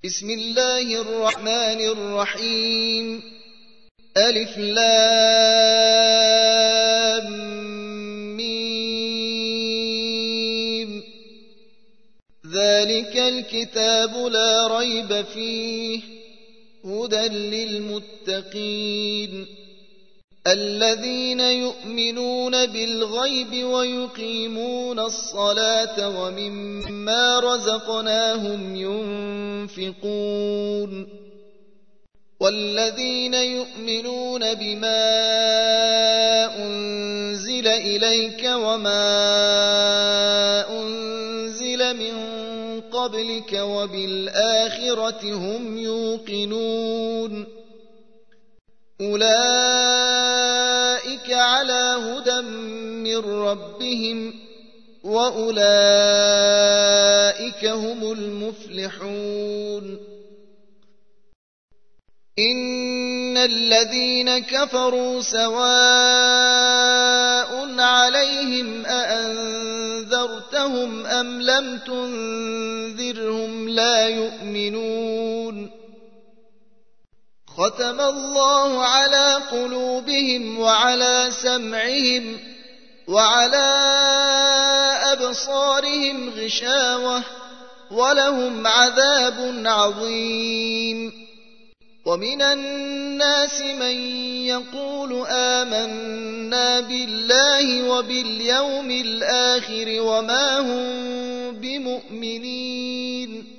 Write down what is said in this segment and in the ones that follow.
بسم الله الرحمن الرحيم ألف لام ميم ذلك الكتاب لا ريب فيه هدى للمتقين الذين يؤمنون بالغيب ويقيمون الصلاة ومما رزقناهم ينفقون والذين يؤمنون بما أنزل إليك وما أنزل من قبلك وبالآخرة هم يوقنون أولئك على هدى من ربهم وأولئك هم المفلحون إن الذين كفروا سواء عليهم أأنذرتهم أم لم تنذرهم لا يؤمنون ختم الله على قلوبهم وعلى سمعهم وعلى أبصارهم غشاوة ولهم عذاب عظيم ومن الناس من يقول آمنا بالله وباليوم الآخر وما هم بمؤمنين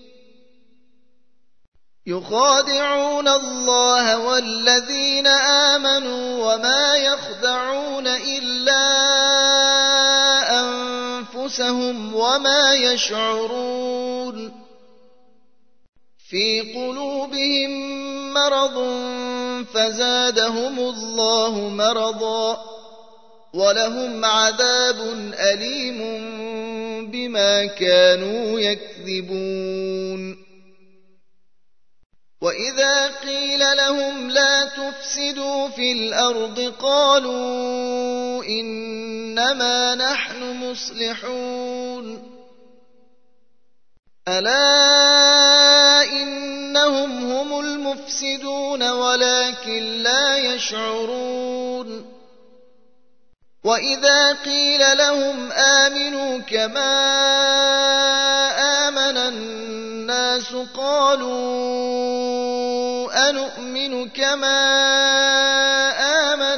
يخادعون الله والذين آمنوا وما يخدعون إلا أنفسهم وما يشعرون في قلوبهم مرض فزادهم الله مرضا ولهم عذاب أليم بما كانوا يكذبون وإذا قيل لهم لا تفسدوا في الأرض قالوا إنما نحن مصلحون ألا إنهم هم المفسدون ولكن لا يشعرون وإذا قيل لهم آمنوا كما آمن الناس قالوا أنؤمن كما آمن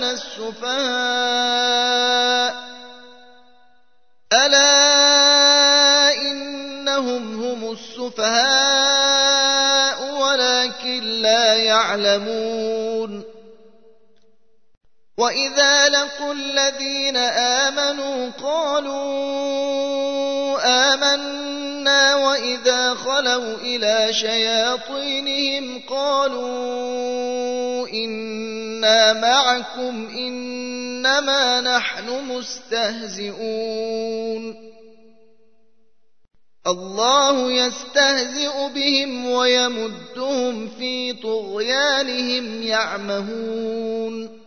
السفهاء ألا إنهم هم السفهاء ولكن لا يعلمون وإذا لقوا الذين آمنوا قالوا آمنا وإذا خلوا إلى شياطينهم قالوا إنا معكم إنما نحن مستهزئون الله يستهزئ بهم ويمدهم في طغيانهم يعمهون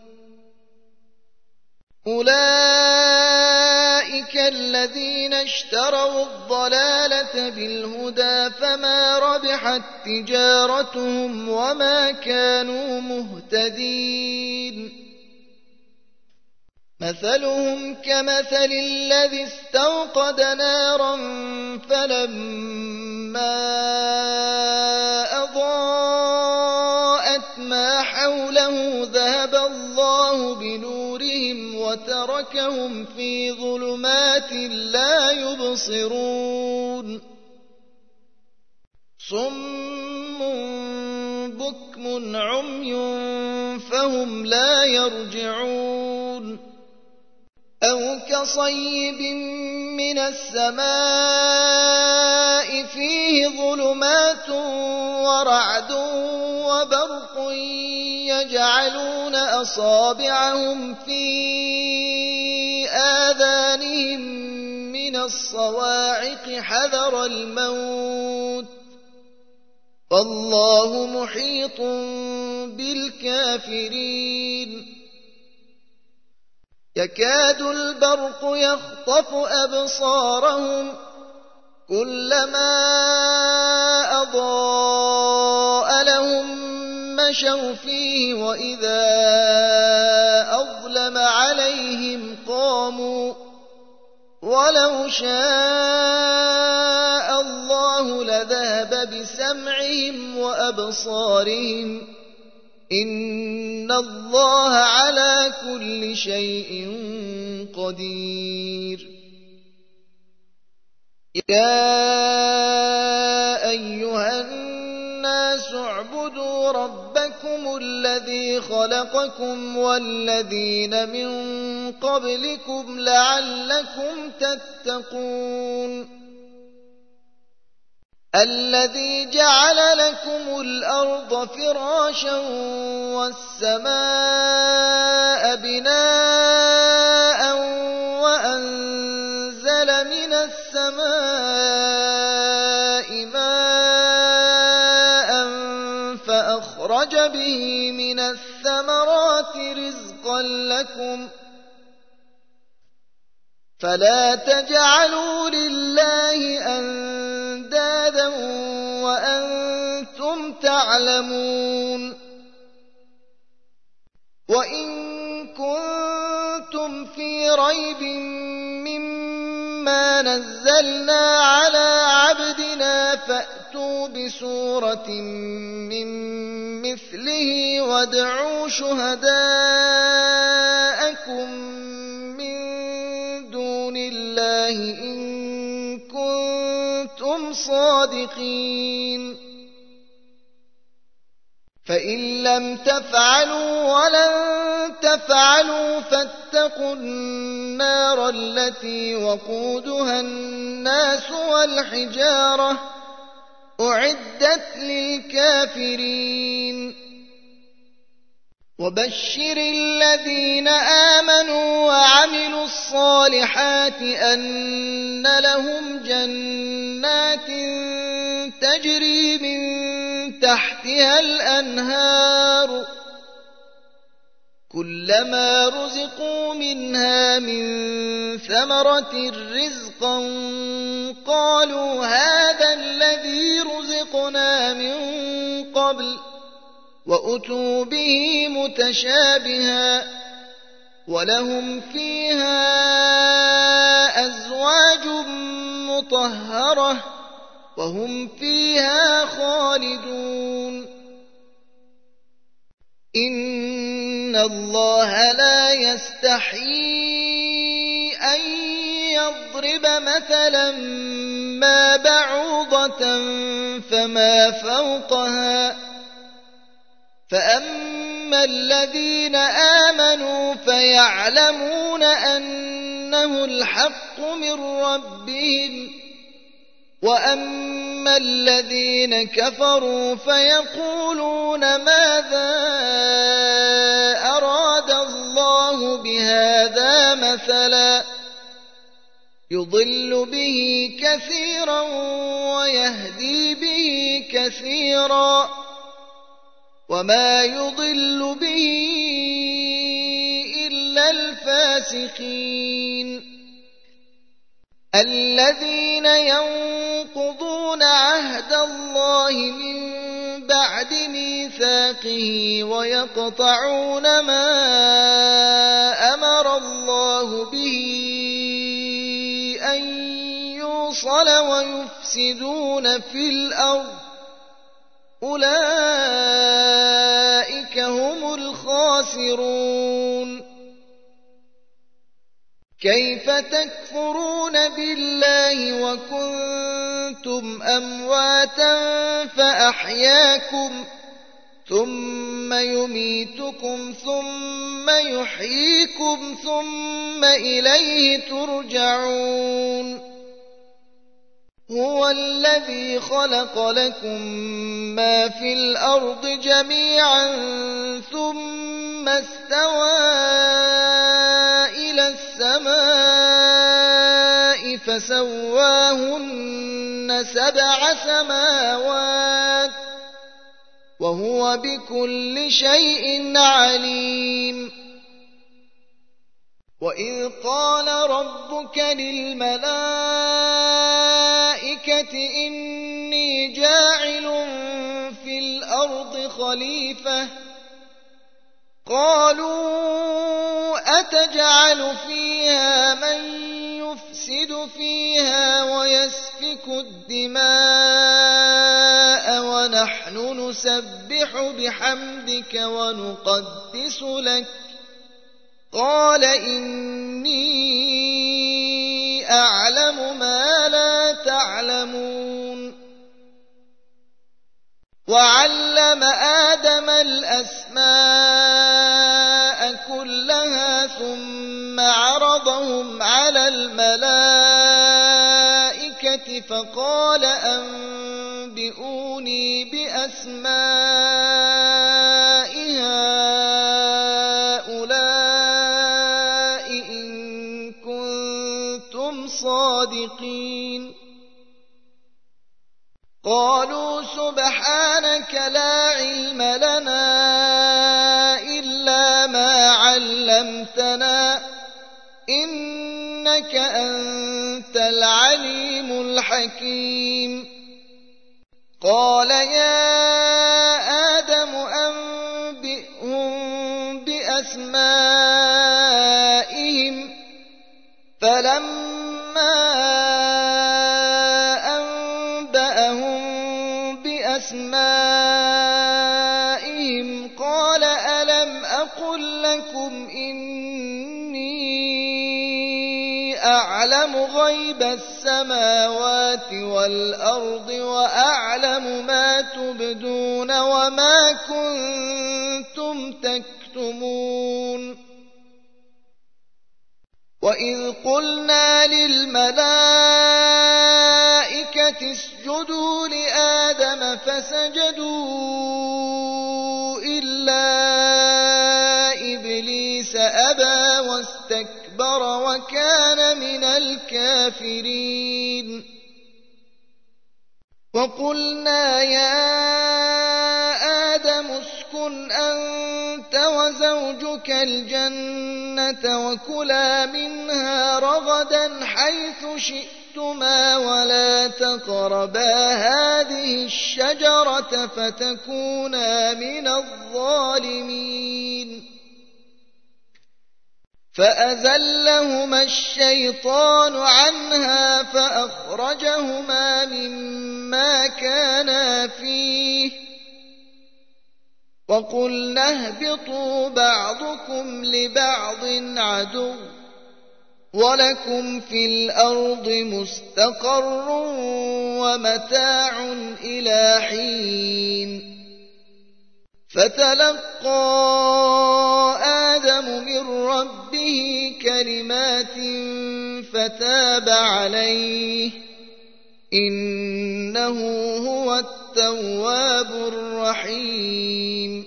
أولئك الذين اشتروا الضلالة بالهدى فما ربحت تجارتهم وما كانوا مهتدين مثلهم كمثل الذي استوقد نارا فلما أضاءت ما حوله ذهب الله بنورهم وتركهم في ظلمات لا يبصرون صم بكم عمي فهم لا يرجعون أو كصيب من السماء فيه ظلمات ورعد وبرق يجعلون أصابعهم في آذانهم من الصواعق حذر الموت والله محيط بالكافرين يكاد البرق يخطف أبصارهم كلما أضاء مشوا فيه وإذا أظلم عليهم قاموا ولو شاء الله لذهب بسمعهم وأبصارهم إن الله على كل شيء قدير يا أيها الناس اعبدوا ربكم الذي خلقكم والذين من قبلكم لعلكم تتقون الذي جعل لكم الأرض فراشا والسماء بناء وأنزل من السماء ماء فأخرج به من الثمرات رزقا لكم فلا تجعلوا لله أندادا وأنتم تعلمون وإن كنتم في ريب مما نزلنا على عبدنا فأتوا بسورة من مثله وادعوا شهداءكم من دون الله إن كنتم صادقين فإن لم تفعلوا ولن تفعلوا فاتقوا النار التي وقودها الناس والحجارة أعدت للكافرين وبشر الذين آمنوا وعملوا الصالحات أن لهم جنات تجري من تحتها الأنهار كلما رزقوا منها من ثمرة رزقا قالوا هذا الذي رزقنا من قبل وأتوا به متشابها ولهم فيها أزواج مطهرة وهم فيها خالدون إن الله لا يستحيي أن يضرب مثلا ما بعوضة فما فوقها فأما الذين آمنوا فيعلمون أنه الحق من ربهم وأما الذين كفروا فيقولون ماذا أراد الله بهذا مثلا يضل به كثيرا ويهدي به كثيرا وما يضل به إلا الفاسقين الذين ينقضون عهد الله من بعد ميثاقه ويقطعون ما أمر الله به أن يوصل ويفسدون في الأرض أولئك هم الخاسرون كيف تكفرون بالله وكنتم أمواتا فأحياكم ثم يميتكم ثم يحييكم ثم إليه ترجعون هو الذي خلق لكم ما في الأرض جميعا ثم استوى إلى السماء فسواهن 7 سماوات وهو بكل شيء عليم وإذ قال ربك للملائكة إني جاعل في الأرض خليفة قالوا أتجعل فيها من يفسد فيها ويسفك الدماء ونحن نسبح بحمدك ونقدس لك قال إني أعلم ما لا تعلمون وعلم آدم الأسماء كلها ثم عرضهم على الملائكة فقال أنبئوني بأسماء هؤلاء إن كنتم صادقين قالوا سبحانك لا علم لنا إلا ما علمتنا إنك أنت العليم الحكيم قال يا آدم أنبئهم بأسمائهم فلما أسمائهم قال ألم أقل لكم إني أعلم غيب السماوات والأرض وأعلم ما تبدون وما كنتم تكتمون وإذ قلنا للملائكة اسجدوا لآدم فسجدوا إلا إبليس أبى واستكبر وكان من الكافرين وقلنا يا آدم اسكن أنت وزوجك الجنة وكلا منها رغدا حيث شئتما ولا تقربا هذه الشجرة فتكونا من الظالمين فأزلهما الشيطان عنها فأخرجهما مما كانا فيه وقلنا اهبطوا بعضكم لبعض عدو ولكم في الأرض مستقر ومتاع إلى حين فتلقى آدم من ربه كلمات فتاب عليه إنه هو التواب الرحيم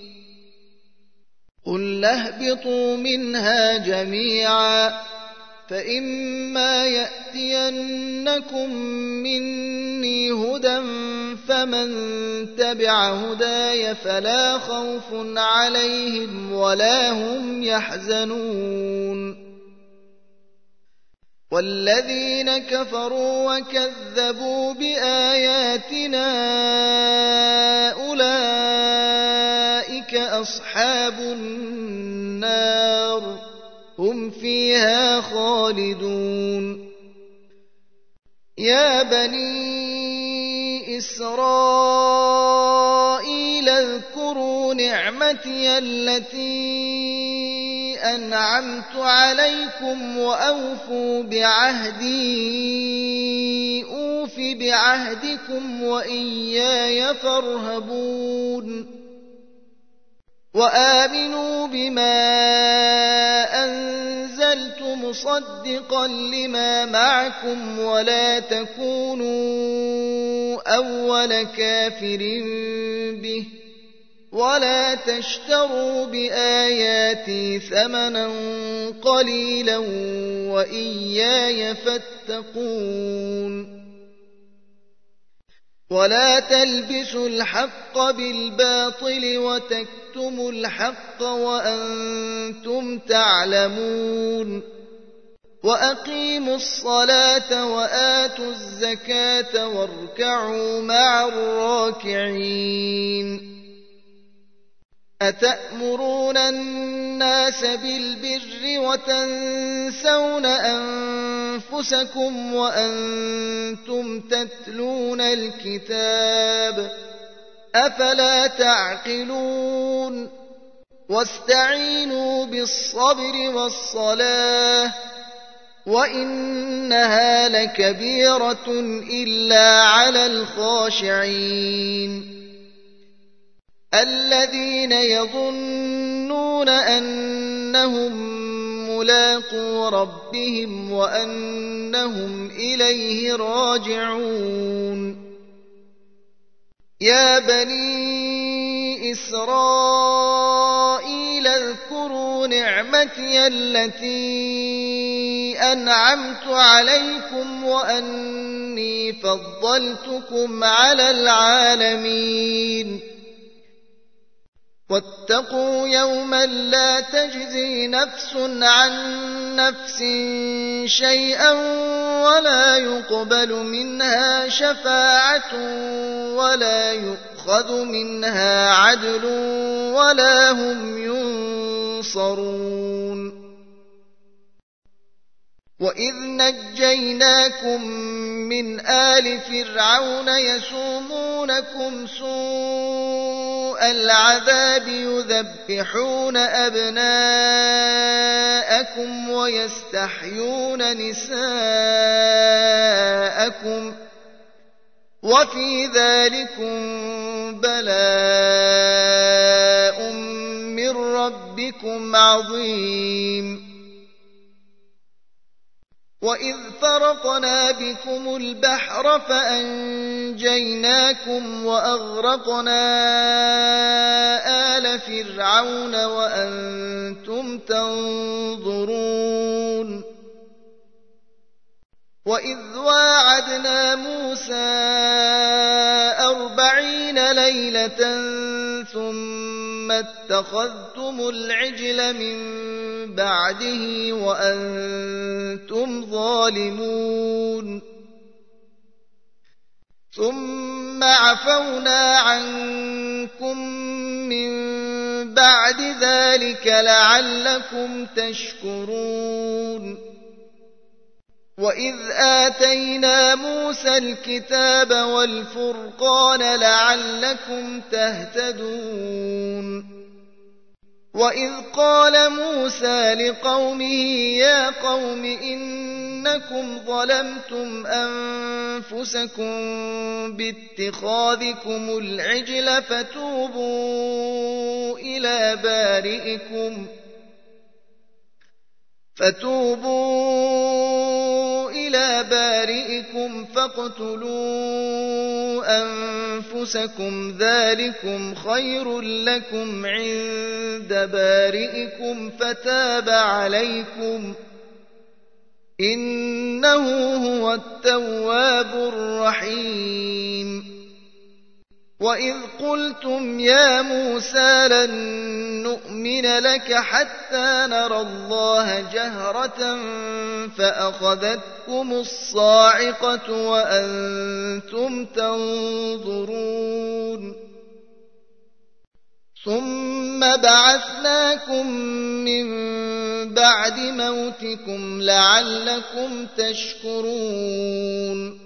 قل اهبطوا منها جميعا فإما يأتينكم مني هدى فمن تبع هداي فلا خوف عليهم ولا هم يحزنون والذين كفروا وكذبوا بآياتنا أولئك أصحاب النار هم فيها خالدون يا بني إسرائيل اذكروا نعمتي التي أنعمت عليكم وأوفوا بعهدي أوف بعهدكم وإياي فارهبون وآمنوا بما أنزلت مصدقا لما معكم ولا تكونوا أول كافر به ولا تشتروا بآياتي ثمنا قليلا وإياي فاتقون ولا تلبسوا الحق بالباطل وتكتموا الحق وأنتم تعلمون وأقيموا الصلاة وآتوا الزكاة واركعوا مع الراكعين أتأمرون الناس بالبر وتنسون أنفسكم وأنتم تتلون الكتاب أفلا تعقلون واستعينوا بالصبر والصلاة وإنها لكبيرة إلا على الخاشعين الذين يظنون أنهم ملاقو ربهم وأنهم إليه راجعون يا بني إسرائيل اذكروا نعمتي التي أنعمت عليكم وأني فضلتكم على العالمين واتقوا يوما لا تجزي نفس عن نفس شيئا ولا يقبل منها شفاعة ولا يؤخذ منها عدل ولا هم ينصرون وإذ نجيناكم من آل فرعون يسومونكم سوء العذاب يذبحون أبناءكم ويستحيون نساءكم وفي ذلكم بلاء من ربكم عظيم وإذ فرقنا بكم البحر فأنجيناكم وأغرقنا آل فرعون وأنتم تنظرون وإذ واعدنا موسى 40 ليلة ثم اتخذتم العجل من بعده وأنتم ظالمون ثم عفونا عنكم من بعد ذلك لعلكم تشكرون وإذ آتينا موسى الكتاب والفرقان لعلكم تهتدون وإذ قال موسى لقومه يا قوم إنكم ظلمتم أنفسكم باتخاذكم العجل فتوبوا إلى بارئكم فاقتلوا أنفسكم ذلكم خير لكم عند بارئكم فتاب عليكم إنه هو التواب الرحيم وإذ قلتم يا موسى لن نؤمن لك حتى نرى الله جهرة فأخذتكم الصاعقة وأنتم تنظرون ثم بعثناكم من بعد موتكم لعلكم تشكرون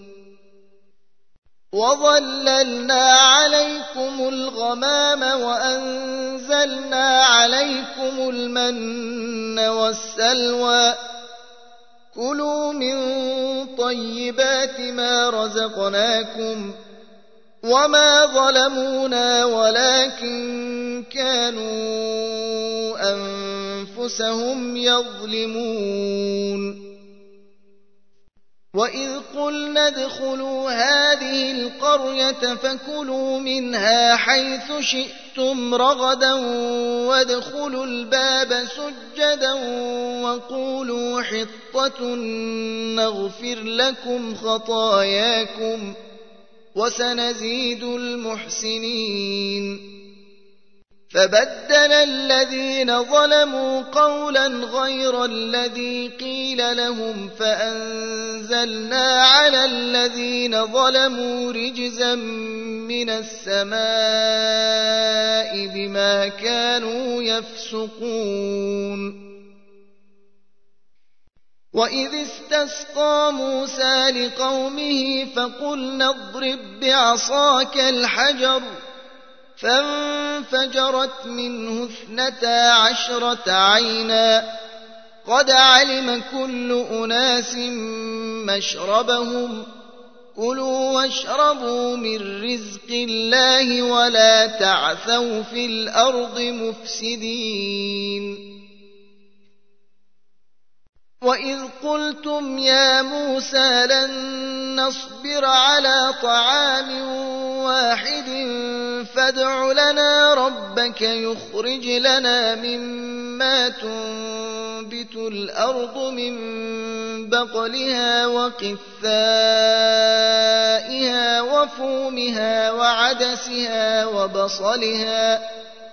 وظللنا عليكم الغمام وأنزلنا عليكم المن والسلوى كلوا من طيبات ما رزقناكم وما ظلمونا ولكن كانوا أنفسهم يظلمون وإذ قلنا ادخلوا هذه القرية فكلوا منها حيث شئتم رغدا وادخلوا الباب سجدا وقولوا حطة نغفر لكم خطاياكم وسنزيد المحسنين فبدل الذين ظلموا قولا غير الذي قيل لهم فأنزلنا على الذين ظلموا رجزا من السماء بما كانوا يفسقون. وإذ استسقى موسى لقومه فقلنا اضرب بعصاك الحجر فانفجرت منه 12 عينا قد علم كل أناس مشربهم كلوا واشربوا من رزق الله ولا تعثوا في الأرض مفسدين. وإذ قلتم يا موسى لن نصبر على طعام واحد فادع لنا ربك يخرج لنا مما تنبت الأرض من بقلها وقثائها وفومها وعدسها وبصلها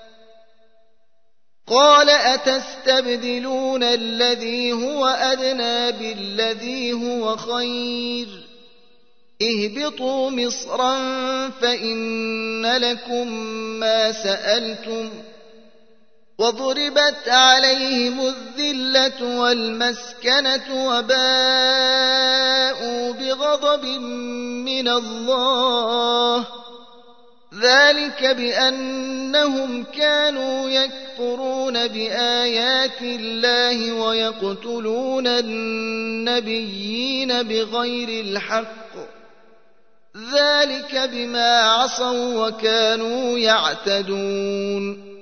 قال أتستبدلون الذي هو أدنى بالذي هو خير اهبطوا مصرا فإن لكم ما سألتم وضربت عليهم الذلة والمسكنة وباءوا بغضب من الله ذلك بأنهم كانوا يكفرون بآيات الله ويقتلون النبيين بغير الحق ذلك بما عصوا وكانوا يعتدون.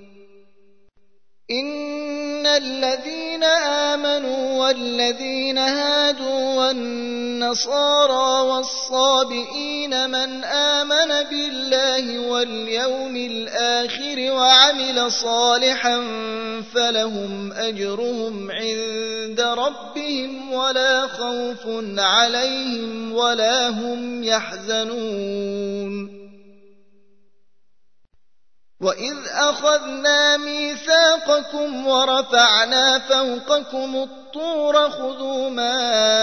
إن الذين آمنوا والذين هادوا والنصارى والصابئين من آمن بالله واليوم الآخر وعمل صالحا فلهم أجرهم عند ربهم ولا خوف عليهم ولا هم يحزنون. وإذ أخذنا ميثاقكم ورفعنا فوقكم الطور خذوا ما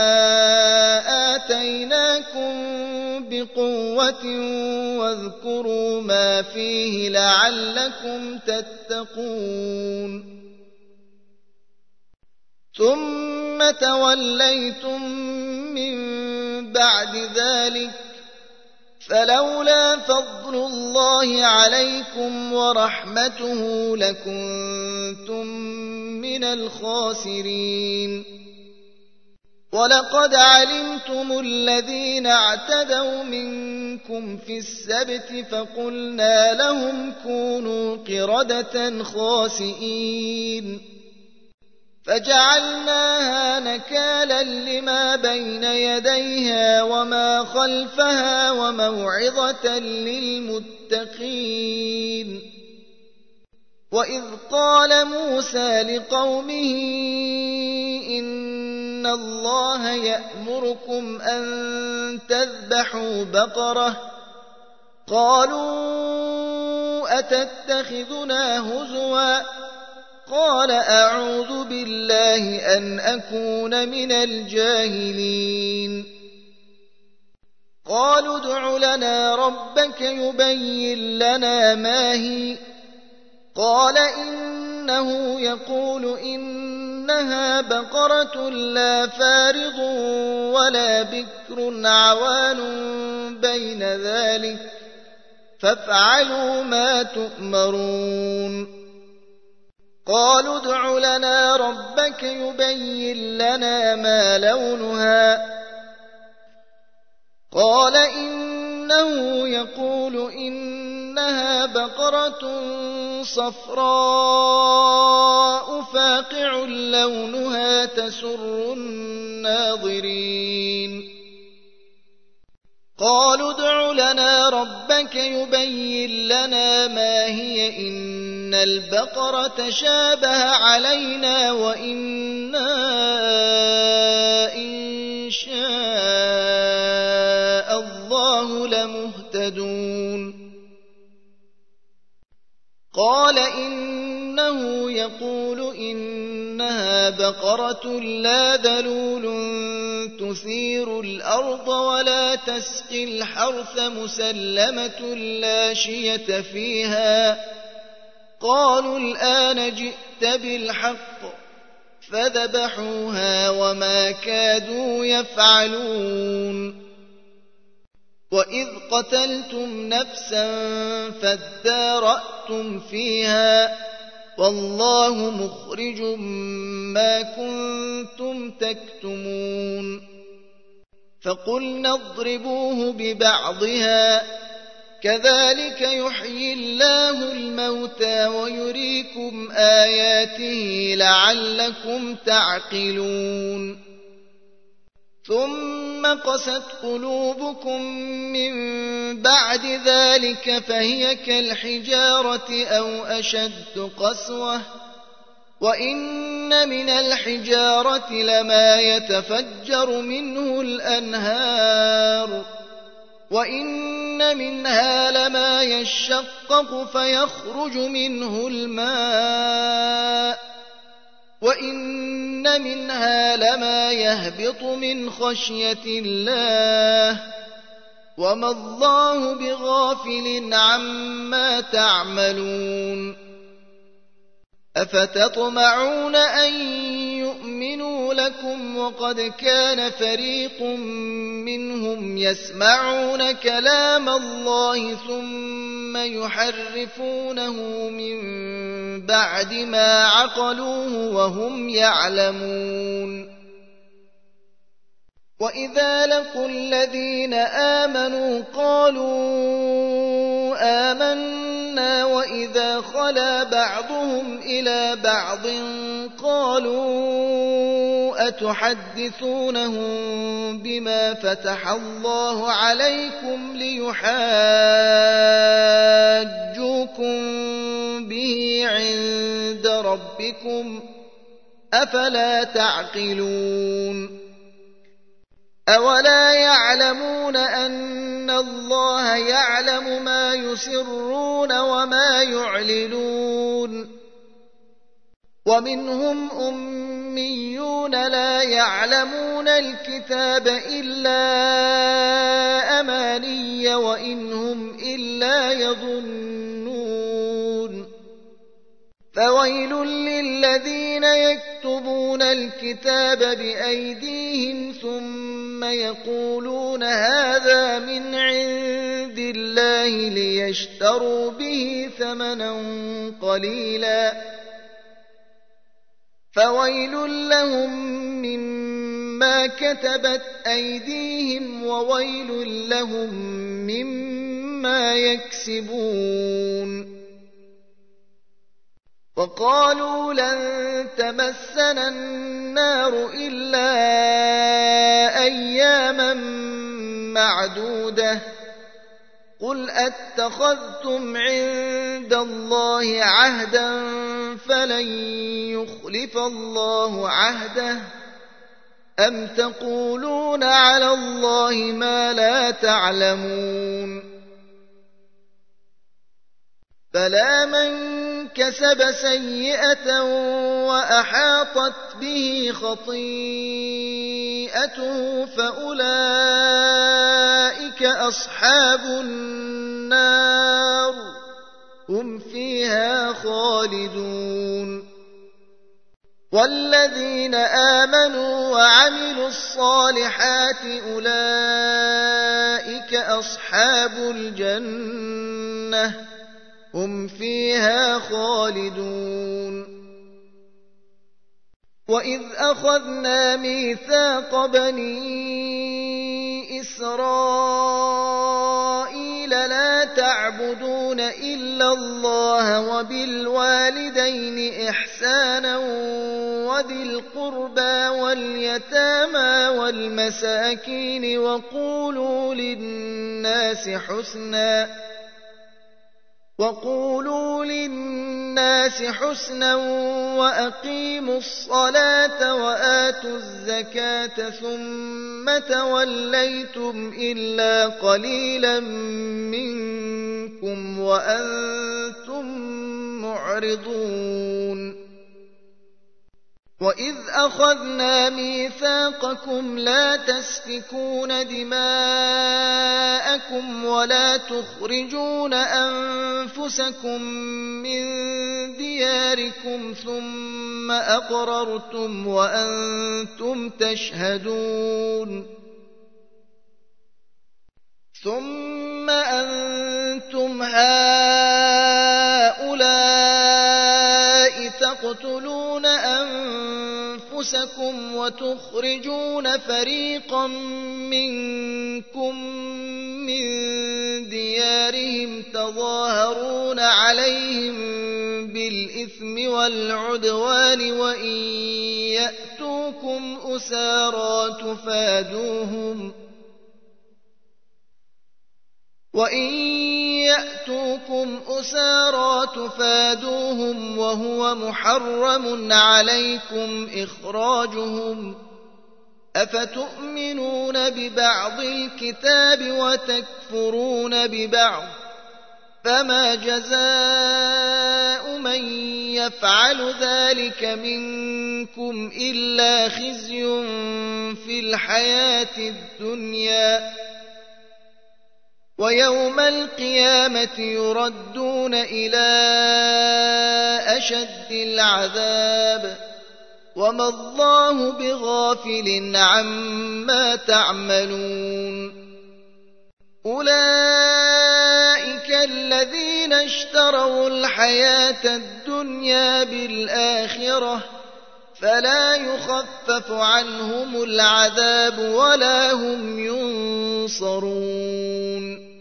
آتيناكم بقوة واذكروا ما فيه لعلكم تتقون. ثم توليتم من بعد ذلك فلولا فضل الله عليكم ورحمته لكنتم من الخاسرين. ولقد علمتم الذين اعتدوا منكم في السبت فقلنا لهم كونوا قردة خاسئين فجعلناها نكالا لما بين يديها وما خلفها وموعظة للمتقين. وإذ قال موسى لقومه إن الله يأمركم أن تذبحوا بقرة قالوا أتتخذنا هزوا قال أعوذ بالله أن أكون من الجاهلين. قالوا ادع لنا ربك يبين لنا ما هي قال إنه يقول إنها بقرة لا فارض ولا بكر عوان بين ذلك فافعلوا ما تؤمرون. قالوا ادع لنا ربك يبين لنا ما لونها قال إنه يقول إنها بقرة صفراء فاقع لونها تسر الناظرين. قالوا ادع لنا ربك يبين لنا ما هي إن البقرة شابه علينا وإنا إن شاء الله لمهتدون. قال إنه يقول إنها بقرة لا ذلول تثير الأرض ولا تسقي الحرث مسلمة لا شية فيها قالوا الآن جئت بالحق فذبحوها وما كادوا يفعلون وإذ قتلتم نفسا فادارأتم فيها والله مخرج ما كنتم تكتمون فقلنا اضربوه ببعضها كذلك يحيي الله الموتى ويريكم آياته لعلكم تعقلون ثم قست قلوبكم من بعد ذلك فهي كالحجارة أو أشد قسوة وإن من الحجارة لما يتفجر منه الأنهار وإن منها لما يشقق فيخرج منه الماء وإن منها لما يهبط من خشية الله وما الله بغافل عما تعملون أفتطمعون أن يؤمنوا لكم وقد كان فريق منهم يسمعون كلام الله ثم يحرفونه من بعد ما عقلوه وهم يعلمون وإذا لقوا الذين آمنوا قالوا آمنا وإذا خلا بعضهم إلى بعض قالوا أتحدثونهم بما فتح الله عليكم ليحاجوكم به عند ربكم أفلا تعقلون أولا يعلمون أن الله يعلم ما يسرون وما يعلنون ومنهم أميون لا يعلمون الكتاب إلا أماني وإن هم إلا يظنون فويل للذين يكتبون الكتاب بأيديهم ثم يقولون هذا من عند الله ليشتروا به ثمنا قليلا فويل لهم مما كتبت أيديهم وويل لهم مما يكسبون وقالوا لن تمسنا النار إلا أياما معدودة قل أتخذتم عند الله عهدا فلن يخلف الله عهده أم تقولون على الله ما لا تعلمون بلى من كسب سيئة وأحاطت به خطيئته فأولئك أصحاب النار هم فيها خالدون والذين آمنوا وعملوا الصالحات أولئك أصحاب الجنة هم فيها خالدون وإذ أخذنا ميثاق بني إسرائيل لا تعبدون إلا الله وبالوالدين إحسانا وذي القربى واليتامى والمساكين وقولوا للناس حسنا وأقيموا الصلاة وآتوا الزكاة ثم توليتم إلا قليلا منكم وأنتم معرضون وَإِذْ أَخَذْنَا مِيثَاقَكُمْ لَا تَسْفِكُونَ دِمَاءَكُمْ وَلَا تُخْرِجُونَ أَنفُسَكُم مِّن دِيَارِكُمْ ثُمَّ أَقْرَرْتُمْ وَأَنتُمْ تَشْهَدُونَ ثُمَّ أَنتُمْ هَٰؤُلَاءِ تَقْتُلُونَ أَنفُسَكُمْ وَتُخْرِجُونَ فَرِيقًا مِّنكُم مِّن دِيَارِهِمْ تَظَاهَرُونَ عَلَيْهِم بِالْإِثْمِ وَالْعُدْوَانِ وَإِن يَأْتُوكُمْ أُسَارَىٰ تُفَادُوهُمْ وَهُوَ مُحَرَّمٌ عَلَيْكُمْ إِخْرَاجُهُمْ ۚ أَفَتُؤْمِنُونَ بِبَعْضِ الْكِتَابِ وَتَكْفُرُونَ بِبَعْضٍ ۚ فَمَا جَزَاءُ مَن يَفْعَلُ ذَٰلِكَ مِنكُمْ إِلَّا خِزْيٌ فِي الْحَيَاةِ الدُّنْيَا ۖ وَيَوْمَ الْقِيَامَةِ يُرَدُّونَ إِلَىٰ أَشَدِّ الْعَذَابِ ۗ وَمَا اللَّهُ بِغَافِلٍ عَمَّا تَعْمَلُونَ أُولَٰئِكَ الَّذِينَ اشْتَرَوُا الْحَيَاةَ الدُّنْيَا بِالْآخِرَةِ ۖ فَلَا يُخَفَّفُ عَنْهُمُ الْعَذَابُ وَلَا هُمْ يُنصَرُونَ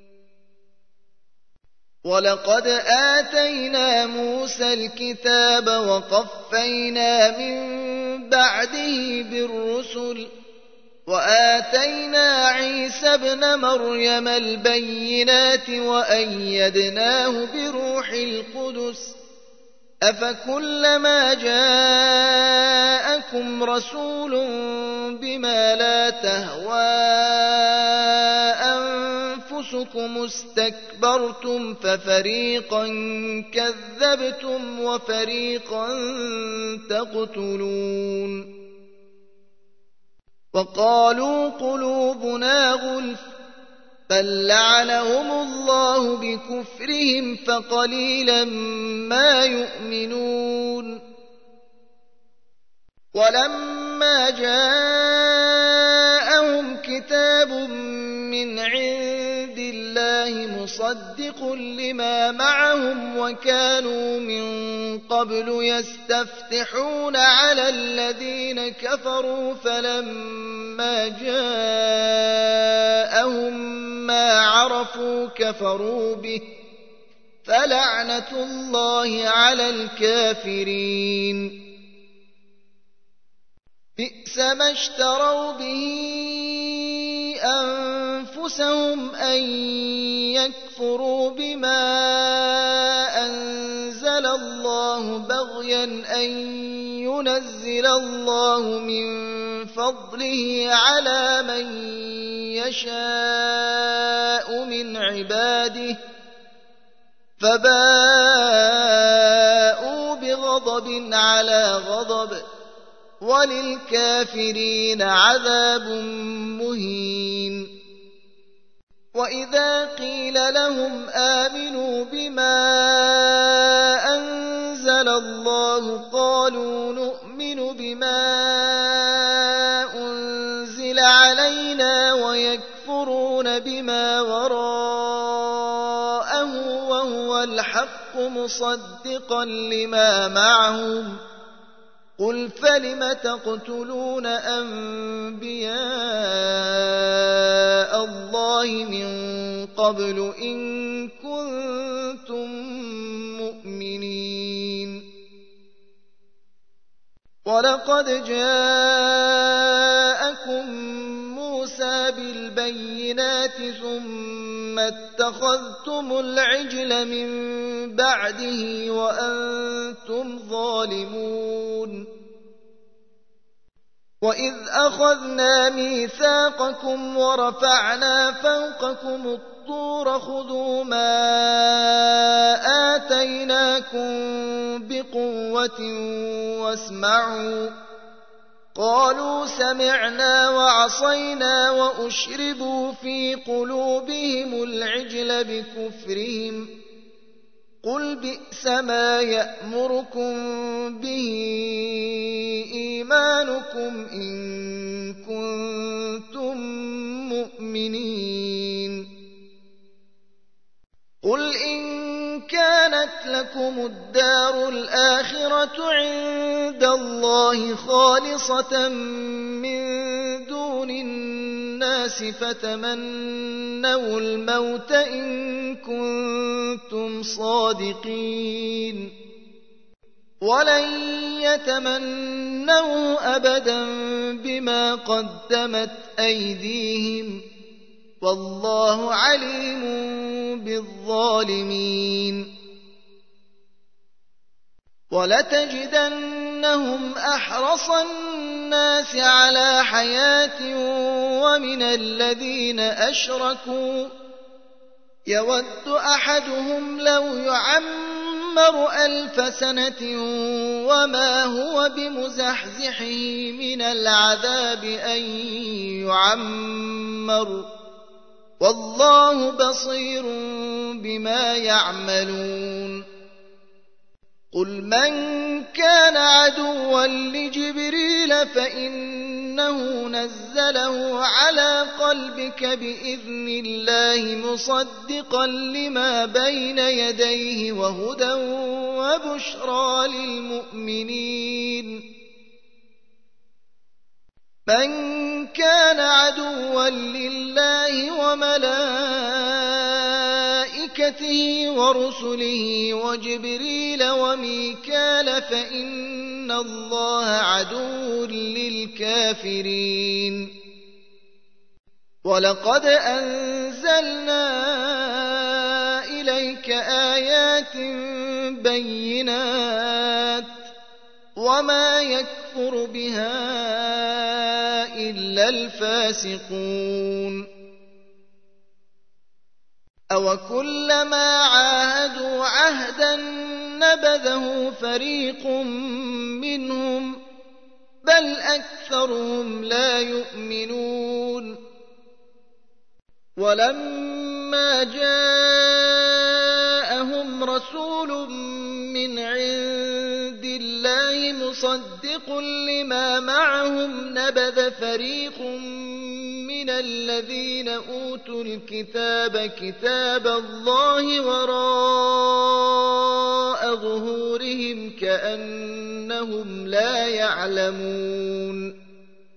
وَلَقَدْ آتَيْنَا مُوسَى الْكِتَابَ وَقَفَّيْنَا مِن بَعْدِهِ بِالرُّسُلِ وَآتَيْنَا عِيسَى ابْنَ مَرْيَمَ الْبَيِّنَاتِ وَأَيَّدْنَاهُ بِرُوحِ الْقُدُسِ ۗ أَفَكُلَّمَا جَاءَكُمْ رَسُولٌ بِمَا لَا تَهْوَىٰ أَنفُسُكُمُ اسْتَكْبَرْتُمْ فَفَرِيقًا كَذَّبْتُمْ وَفَرِيقًا تَقْتُلُونَ وَقَالُوا قُلُوبُنَا غُلْفٌ ۚ بَل لَّعَنَهُمُ اللَّهُ بِكُفْرِهِمْ فَقَلِيلًا مَّا يُؤْمِنُونَ وَلَمَّا جَاءَهُمْ كِتَابٌ مِّنْ عِندِ اللَّهِ مُصَدِّقٌ لِّمَا مَعَهُمْ وَكَانُوا مِن قَبْلُ يَسْتَفْتِحُونَ عَلَى الَّذِينَ كَفَرُوا فَلَمَّا جَاءَهُم مَّا عَرَفُوا كَفَرُوا بِهِ ۚ فَلَعْنَةُ اللَّهِ عَلَى الْكَافِرِينَ بِئْسَ مَا اشْتَرَوْا بِهِ أَنفُسَهُمْ أَن يَكْفُرُوا بِمَا أَنزَلَ اللَّهُ بَغْيًا أَن يُنَزِّلَ اللَّهُ مِن فَضْلِهِ عَلَىٰ مَن يَشَاءُ مِنْ عِبَادِهِ ۖ فَبَاءُوا بِغَضَبٍ عَلَىٰ غَضَبٍ ۚ وَلِلْكَافِرِينَ عَذَابٌ مُّهِينٌ وَإِذَا قِيلَ لَهُمْ آمِنُوا بِمَا أَنزَلَ اللَّهُ قَالُوا نُؤْمِنُ بِمَا أُنزِلَ عَلَيْنَا وَيَكْفُرُونَ بِمَا وَرَاءَهُ وَهُوَ الْحَقُّ مُصَدِّقًا لِّمَا مَعَهُمْ ۗ قُلْ فَلِمَ تَقْتُلُونَ أَنبِيَاءَ اللَّهِ مِن قَبْلُ إِن كُنتُم مُّؤْمِنِينَ وَلَقَدْ جَاءَكُم مُّوسَىٰ بِالْبَيِّنَاتِ ثُمَّ اتَّخَذْتُمُ الْعِجْلَ مِن بَعْدِهِ وَأَنتُمْ ظَالِمُونَ وَإِذْ أَخَذْنَا مِيثَاقَكُمْ وَرَفَعْنَا فَوْقَكُمُ الطور خذوا ما آتيناكم بقوة واسمعوا قالوا سمعنا وعصينا وأشربوا في قلوبهم العجل بكفرهم قل بئس ما يأمركم به إيمانكم إن كنتم مؤمنين قل إن كانت لكم الدار الآخرة عند الله خالصة من دون الناس فتمنوا الموت إن كنتم صادقين ولن يتمنوا أبدا بما قدمت أيديهم والله عليم بالظالمين ولتجدنهم أحرص الناس على حياة ومن الذين أشركوا يود أحدهم لو يعمر 1000 سنة وما هو بمزحزحه من العذاب أن يعمر والله بصير بما يعملون قل من كان عدوا لجبريل فإنه نزله على قلبك بإذن الله مصدقا لما بين يديه وهدى وبشرى للمؤمنين من كان عدوا لله وملائكته ورسله وجبريل وميكال فإن الله عدو للكافرين ولقد أنزلنا إليك آيات بينات وما يكفر بها إلا الفاسقون أوكلما عاهدوا عهدا نبذه فريق منهم بل أكثرهم لا يؤمنون ولما جاءهم رسول من عند الله مصدق لما معهم نبذ فريق من الذين أوتوا الكتاب كتاب الله وراء ظهورهم كأنهم لا يعلمون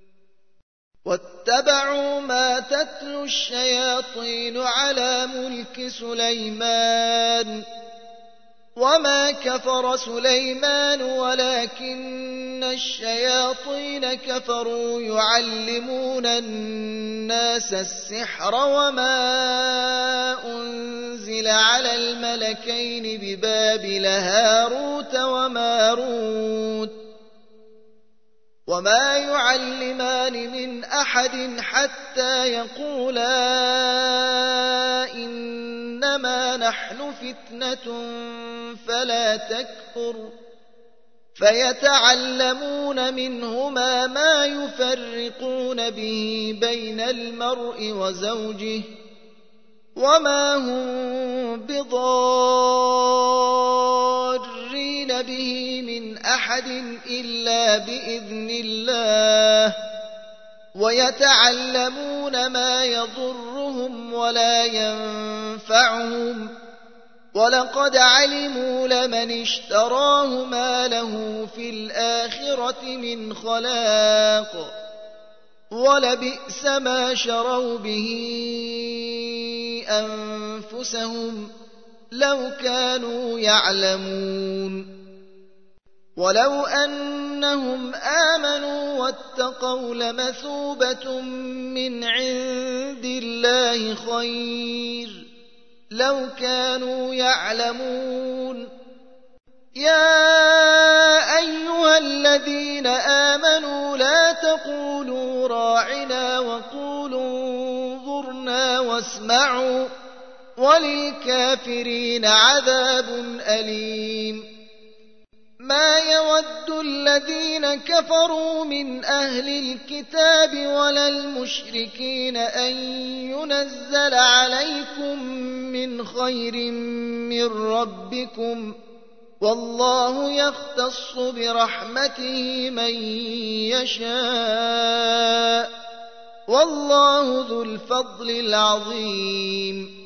واتبعوا ما تتلو الشياطين على ملك سليمان وما كفر سليمان ولكن الشياطين كفروا يعلمون الناس السحر وما أنزل على الملكين ببابل هاروت وماروت وما يعلمان من أحد حتى يقولا إنما نحن فتنة فلا تكفر فيتعلمون منهما ما يفرقون به بين المرء وزوجه وما هم بضارين به من أحد إلا بإذن الله ويتعلمون ما يضرهم ولا ينفعهم ولقد علموا لمن اشتراه ما له في الآخرة من خلاق ولبئس ما شروا به أنفسهم لو كانوا يعلمون ولو أنهم آمنوا واتقوا لمثوبة من عند الله خير لو كانوا يعلمون يا أيها الذين آمنوا لا تقولوا راعنا وقولوا انظرنا واسمعوا وللكافرين عذاب أليم ما يود الذين كفروا من أهل الكتاب ولا المشركين أن ينزل عليكم من خير من ربكم والله يختص برحمته من يشاء والله ذو الفضل العظيم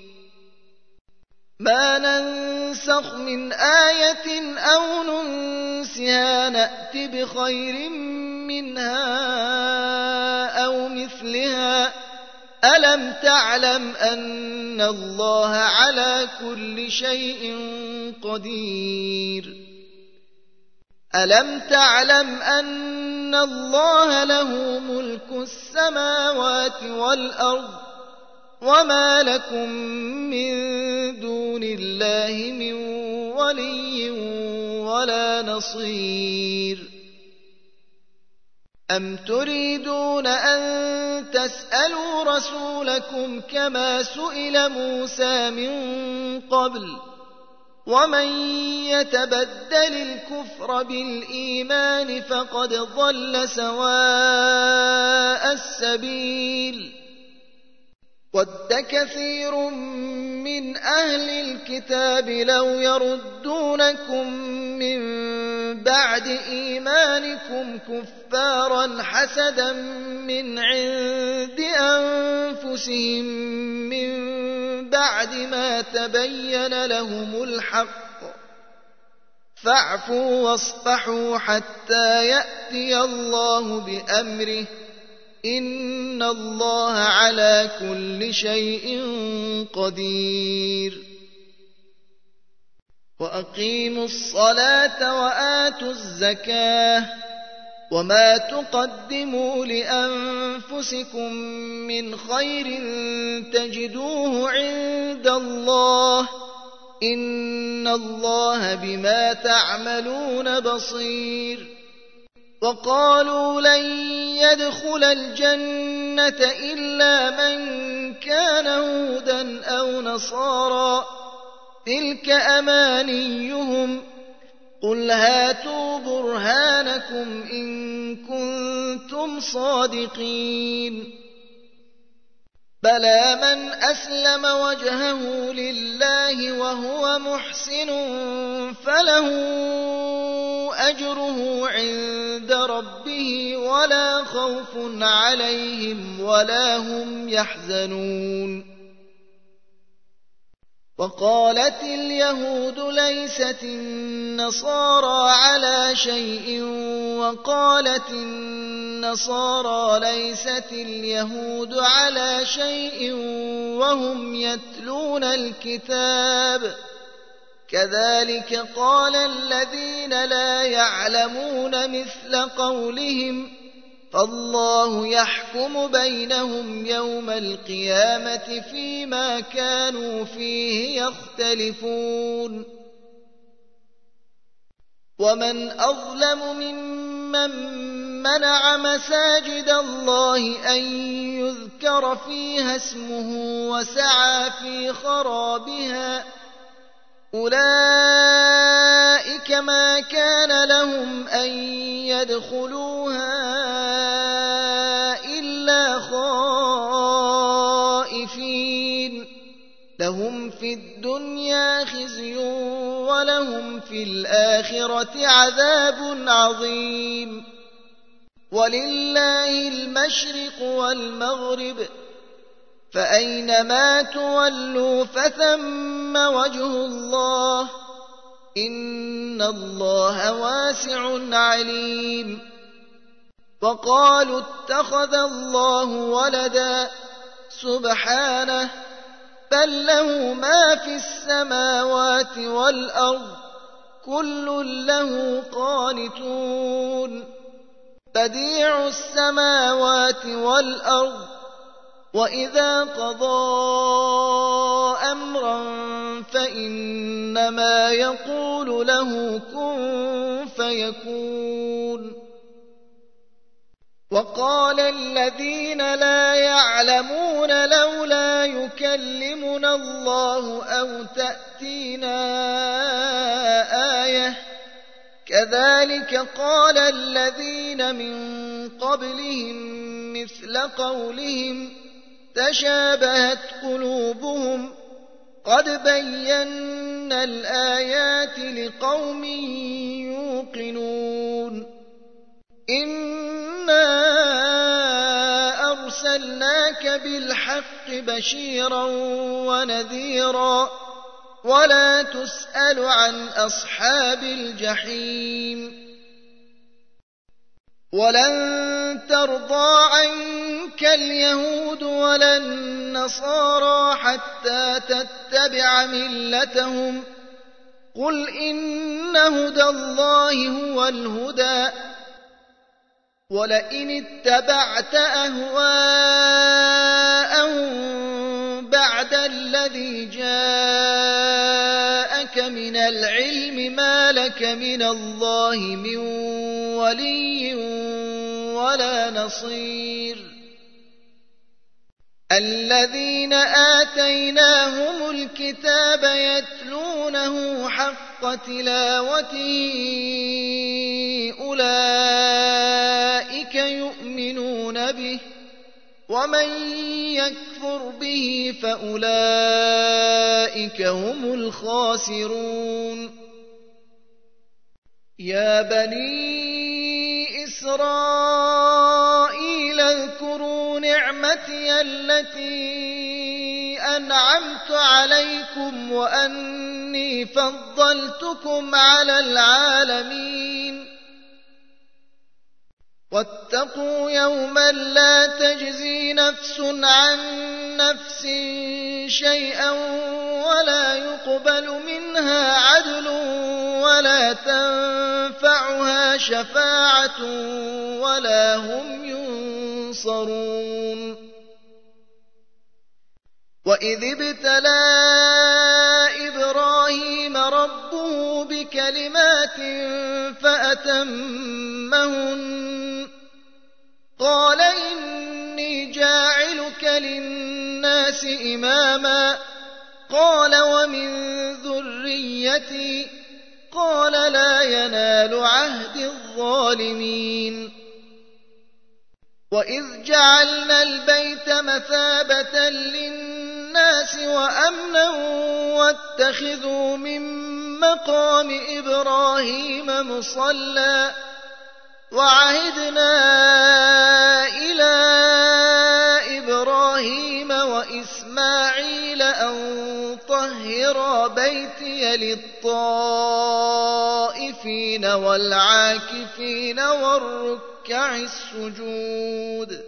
ما ننسخ من آية أو ننسها نأت بخير منها أو مثلها ألم تعلم أن الله على كل شيء قدير ألم تعلم أن الله له ملك السماوات والأرض وما لكم من دون الله من ولي ولا نصير أم تريدون أن تسألوا رسولكم كما سئل موسى من قبل ومن يتبدل الكفر بالإيمان فقد ضل سواء السبيل ود كثير من أهل الكتاب لو يردونكم من بعد إيمانكم كفارا حسدا من عند أنفسهم من بعد ما تبين لهم الحق فاعفوا واصفحوا حتى يأتي الله بأمره إن الله على كل شيء قدير وأقيموا الصلاة وآتوا الزكاة وما تقدموا لأنفسكم من خير تجدوه عند الله إن الله بما تعملون بصير وقالوا لن يدخل الجنة إلا من كان هودا أو نصارى تلك أمانيهم قل هاتوا برهانكم إن كنتم صادقين بلى من أسلم وجهه لله وهو محسن فله أجره عند ربه ولا خوف عليهم ولا هم يحزنون وقالت اليهود ليست النصارى على شيء وقالت النصارى ليست اليهود على شيء وهم يتلون الكتاب كذلك قال الذين لا يعلمون مثل قولهم فالله يحكم بينهم يوم القيامة فيما كانوا فيه يختلفون ومن أظلم ممن منع مساجد الله أن يذكر فيها اسمه وسعى في خرابها أولئك ما كان لهم أن يدخلوها إلا خائفين لهم في الدنيا خزي ولهم في الآخرة عذاب عظيم ولله المشرق والمغرب فأينما تولوا فثم وجه الله إن الله واسع عليم وقالوا اتخذ الله ولدا سبحانه بل له ما في السماوات والأرض كل له قانتون بديع السماوات والأرض وإذا قضى أمرا فإنما يقول له كن فيكون وقال الذين لا يعلمون لولا يكلمنا الله أو تأتينا آية كذلك قال الذين من قبلهم مثل قولهم تشابهت قلوبهم قد بينا الآيات لقوم يوقنون إنا أرسلناك بالحق بشيرا ونذيرا ولا تسأل عن أصحاب الجحيم ولن ترضى عنك اليهود ولا النصارى حتى تتبع ملتهم قل إن هدى الله هو الهدى ولئن اتبعت أهواءهم بعد الذي جاءك من العلم ما لك من الله من ولي ولا نصير الذين آتيناهم الكتاب يتلونه حق تلاوته أولئك يؤمنون به ومن يكفر به فأولئك هم الخاسرون يا بني إسرائيل اذكروا نعمتي التي أنعمت عليكم وأني فضلتكم على العالمين واتقوا يوما لا تجزي نفس عن نفس شيئا ولا يقبل منها عدل ولا تنفعها شفاعة ولا هم ينصرون وإذ ابتلى إبراهيم ربه بكلمات فأتمهن قال إني جاعلك للناس إماما قال ومن ذريتي قال لا ينال عهد الظالمين وإذ جعلنا البيت مثابة للناس وأمنا واتخذوا من مقام إبراهيم مصلى وعهدنا إلى إبراهيم وإسماعيل أن طهرا بيتي للطائفين والعاكفين والركع السجود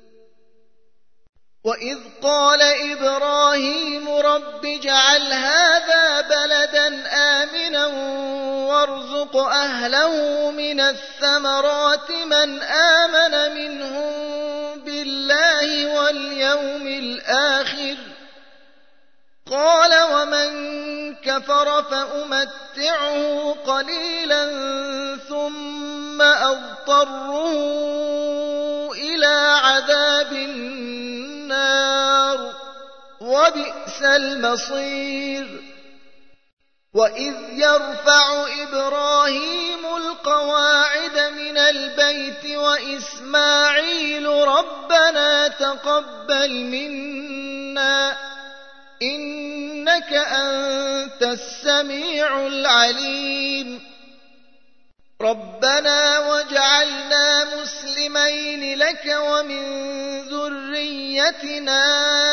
وإذ قال إبراهيم رب اجعل هذا بلدا آمنا وارزق أهله من الثمرات من آمن منهم بالله واليوم الآخر قال ومن كفر فأمتعه قليلا ثم أضطره إلى عذاب النار وبئس المصير وإذ يرفع إبراهيم القواعد من البيت وإسماعيل ربنا تقبل منا إنك أنت السميع العليم ربنا واجعلنا مسلمين لك ومن ذريتنا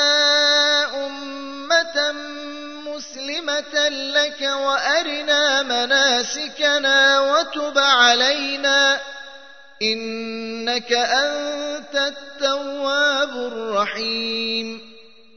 أمة مسلمة لك وأرنا مناسكنا وتب علينا إنك أنت التواب الرحيم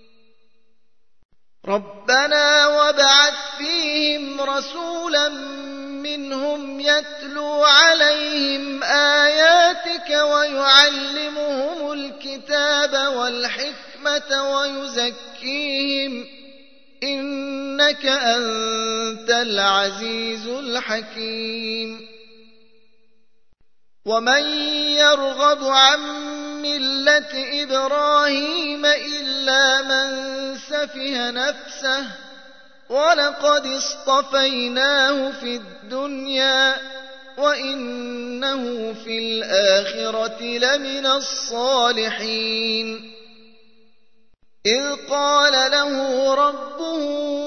ربنا وابعث فيهم رسولا منهم يتلو عليهم آياتك ويعلمهم الكتاب والحكمة ويزكيهم إنك أنت العزيز الحكيم ومن يرغب عن ملة إبراهيم إلا من سفه نفسه ولقد اصطفيناه في الدنيا وإنه في الآخرة لمن الصالحين إذ قال له ربه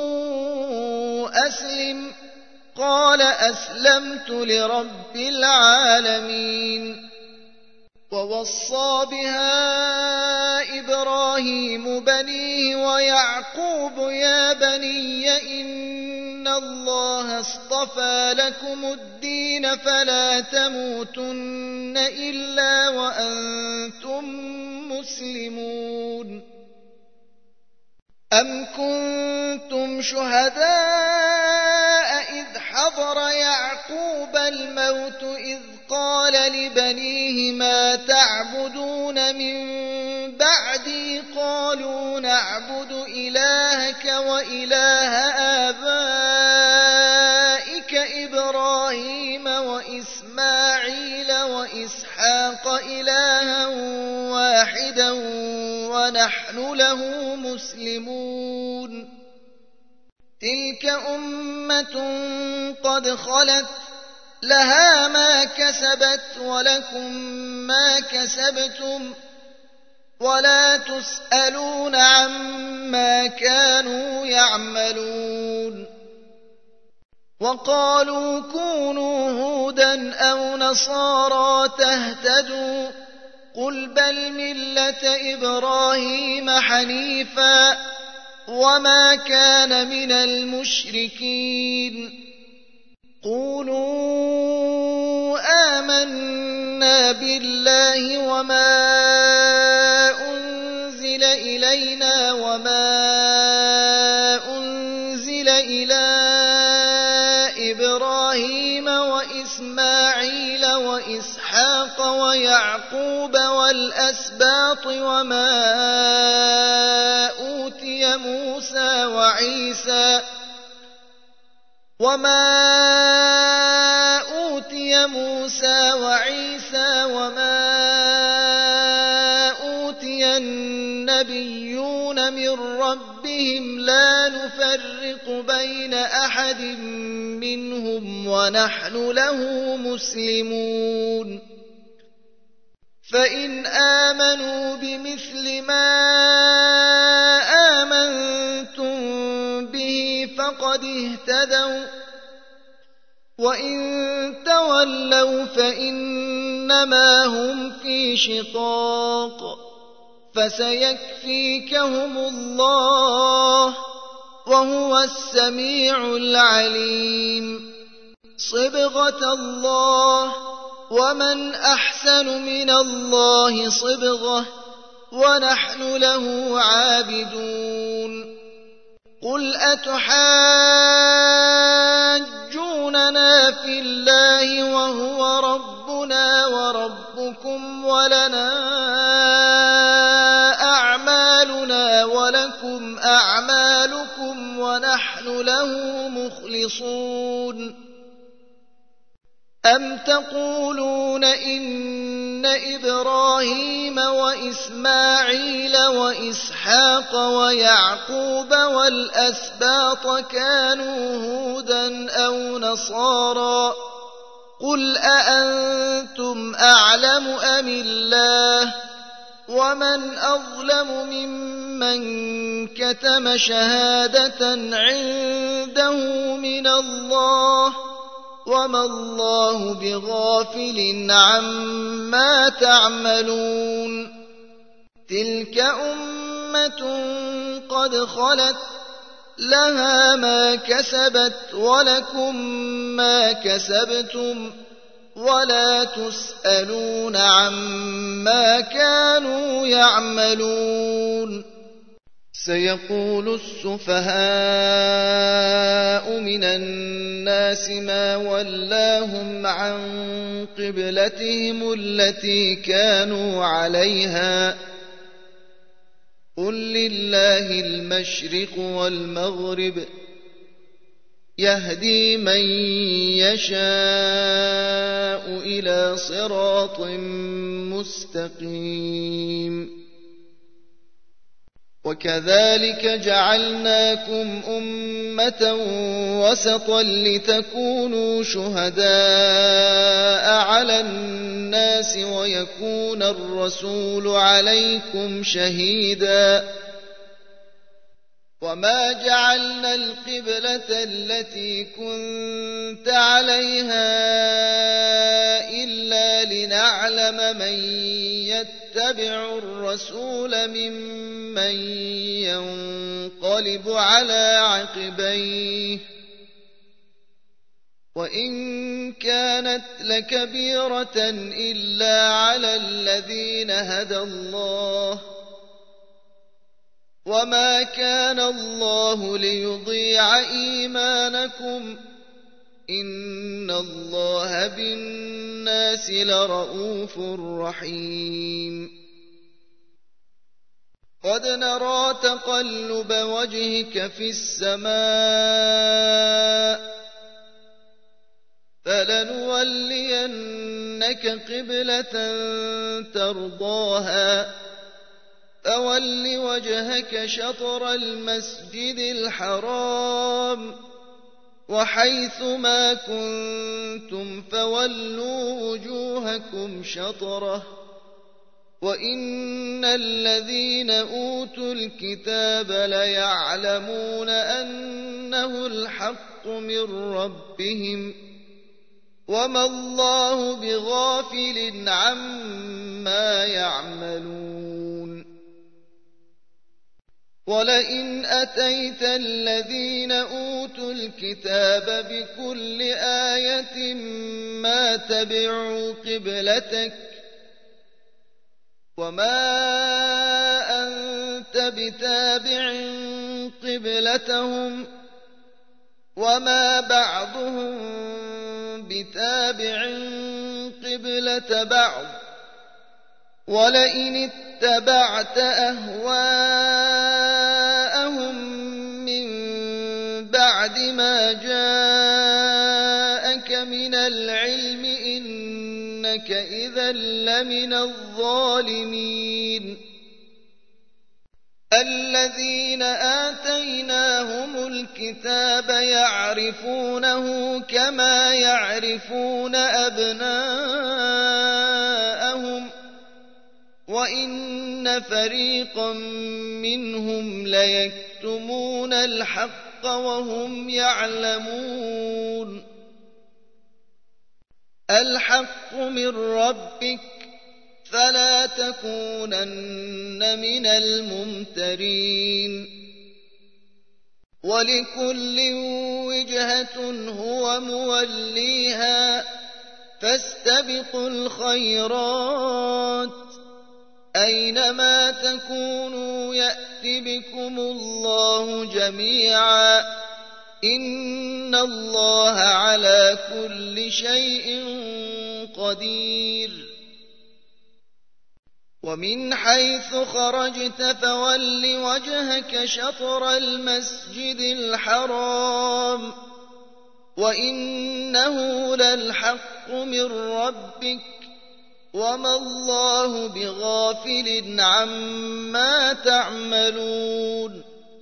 أسلم قال أسلمت لرب العالمين ووصى بها إبراهيم بنيه ويعقوب يا بني إن الله اصطفى لكم الدين فلا تموتن إلا وأنتم مسلمون أم كنتم شهداء إذ حضر يعقوب الموت إذ قال لبنيه ما تعبدون من بعدي قالوا نعبد إلهك وإله آبائك إبراهيم وإسماعيل وإسحاق إلها واحدا ونحن له مسلمون تلك أمة قد خلت لها ما كسبت ولكم ما كسبتم ولا تسألون عما كانوا يعملون وقالوا كونوا هودا أو نصارى تهتدوا قل بل ملة إبراهيم حنيفا وما كان من المشركين قولوا آمنا بالله وما أنزل إلينا وما أنزل إلى إبراهيم وإسماعيل وإسحاق ويعقوب والأسباط وما أوتي موسى وعيسى وما أوتي النبيون من ربهم لا نفرق بين أحد منهم ونحن له مسلمون فإن آمنوا بمثل ما آمنتم به فقد اهتدوا وإن تولوا فإنما هم في شقاق فسيكفيكهم الله وهو السميع العليم صبغة الله ومن أحسن من الله صبغة ونحن له عابدون قل أتحاجوننا في الله وهو ربنا وربكم ولنا أعمالنا ولكم أعمالكم ونحن له مخلصون أم تقولون إن إبراهيم وإسماعيل وإسحاق ويعقوب والأسباط كانوا هودا أو نصارى قل أأنتم أعلم أم الله ومن أظلم ممن كتم شهادة عنده من الله وما الله بغافل عما تعملون تلك أمة قد خلت لها ما كسبت ولكم ما كسبتم ولا تسألون عما كانوا يعملون سيقول السفهاء من الناس ما ولاهم عن قبلتهم التي كانوا عليها قل لله المشرق والمغرب يهدي من يشاء إلى صراط مستقيم وكذلك جعلناكم أمة وسطا لتكونوا شهداء على الناس ويكون الرسول عليكم شهيدا وما جعلنا القبلة التي كنت عليها إلا لنعلم من يتبع الرسول ممن ينقلب على عقبيه وإن كانت لكبيرة إلا على الذين هدى الله وما كان الله ليضيع إيمانكم إن الله بالناس لرءوف رحيم قد نرى تقلب وجهك في السماء فلنولينك قبلة ترضاها فول وجهك شطر المسجد الحرام وحيث ما كنتم فولوا وجوهكم شطره وإن الذين أوتوا الكتاب ليعلمون أنه الحق من ربهم وما الله بغافل عما يعملون ولئن أتيت الذين أوتوا الكتاب بكل آية ما تبعوا قبلتك وما أنت بتابع قبلتهم وما بعضهم بتابع قبلة بعض ولئن اتبعت أهواءهم من بعد ما جاءك من العلم إنك إذا لمن الظالمين الذين آتيناهم الكتاب يعرفونه كما يعرفون أبناءهم وإن فريقا منهم ليكتمون الحق وهم يعلمون الحق من ربك فلا تكونن من الممترين ولكل وجهة هو موليها فاستبقوا الخيرات أينما تكونوا يأت بكم الله جميعا إن الله على كل شيء قدير ومن حيث خرجت فول وجهك شطر المسجد الحرام وإنه للحق من ربك وما الله بغافل عما تعملون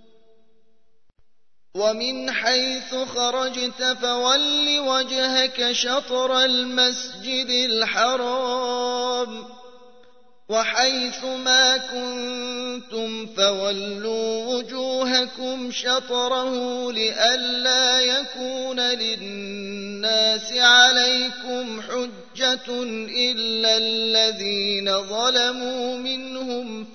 ومن حيث خرجت فول وجهك شطر المسجد الحرام وحيث ما كنتم فولوا وجوهكم شطره لئلا يكون للناس عليكم حجة إلا الذين ظلموا منهم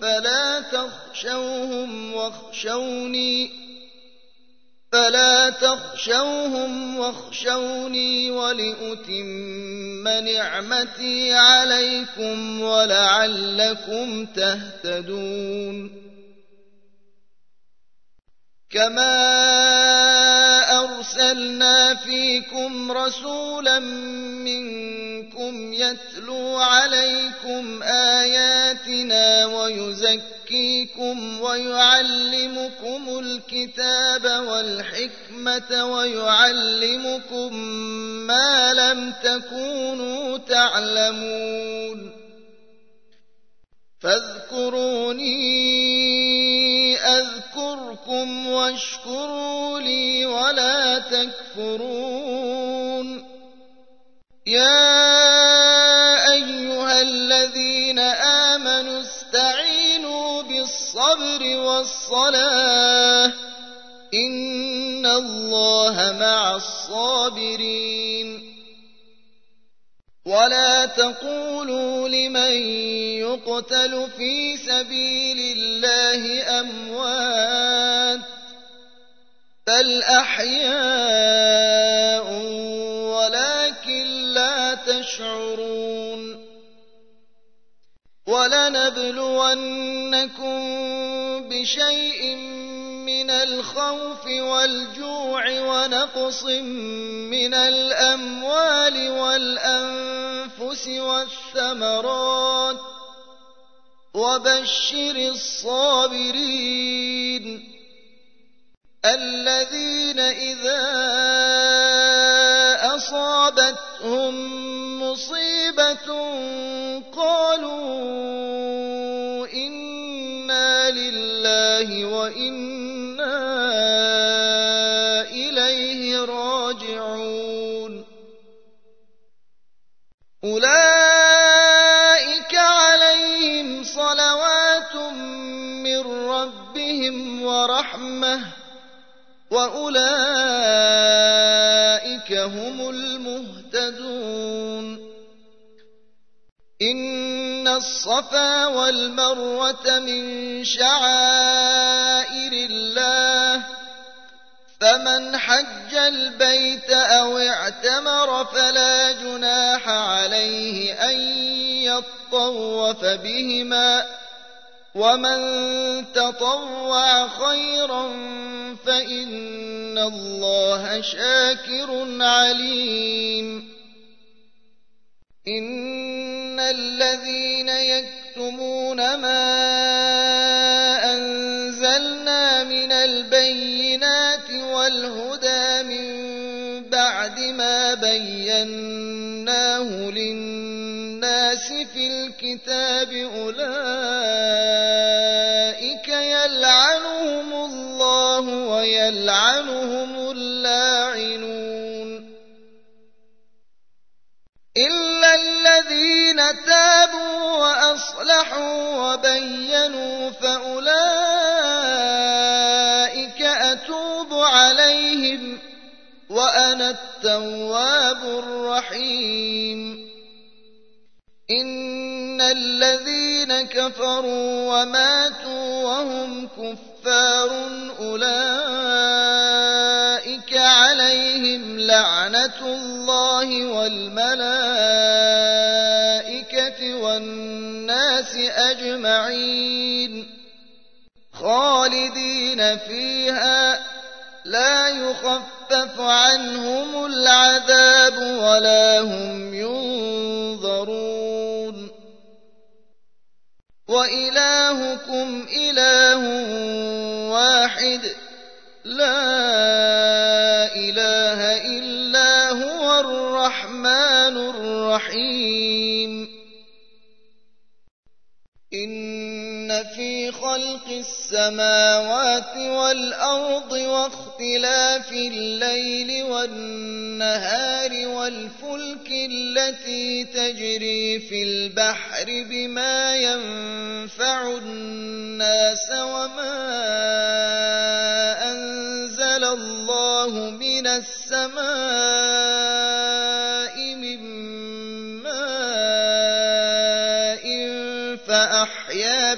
فلا تخشوهم واخشوني ولأتم نعمتي عليكم ولعلكم تهتدون كما أَرْسَلْنَا فِيكُمْ رَسُولًا مِّنكُمْ يَتْلُو عَلَيْكُمْ آيَاتِنَا وَيُزَكِّيكُمْ وَيُعَلِّمُكُمُ الْكِتَابَ وَالْحِكْمَةَ وَيُعَلِّمُكُم مَّا لَمْ تَكُونُوا تَعْلَمُونَ فاذكروني أذكركم واشكروا لي ولا تكفرون يا أيها الذين آمنوا استعينوا بالصبر والصلاة إن الله مع الصابرين ولا تقولوا لمن يقتل في سبيل الله أموات بل أحياء ولكن لا تشعرون ولنبلونكم بشيء من الخوف والجوع ونقص من الأموال والأنفس والثمرات وبشر الصابرين الذين إذا أصابتهم مصيبة قالوا إنا لله وإنا إليه راجعون أولئك عليهم صلوات من ربهم ورحمة وأولئك هم المهتدون إن الصفا والمروة من شعائر الله فمن حج البيت أو اعتمر فلا جناح عليه أن يطوف بهما ومن تطوع خيرا فإن الله شاكر عليم إن الذين يكتمون ما أنزلنا من البينات والهدى من بعد ما بيناه للناس في الكتاب أولئك يلعنهم الله ويلعنهم اللاعنون إلا الذين تابوا وأصلحوا وبينوا فأولئك أتوب عليهم وأنا التواب الرحيم إن الذين كفروا وماتوا وهم كفار أولئك عليهم لعنة الله والملائكة والناس أجمعين خالدين فيها لا يخفف عنهم العذاب ولا هم ينظرون وإلهكم إله واحد لا إله إلا هو الرحمن الرحيم إن في خلق السماوات والأرض واختلاف الليل والنهار والفلك التي تجري في البحر بما ينفع الناس وما أنزل الله من السماء من ماء فأحيا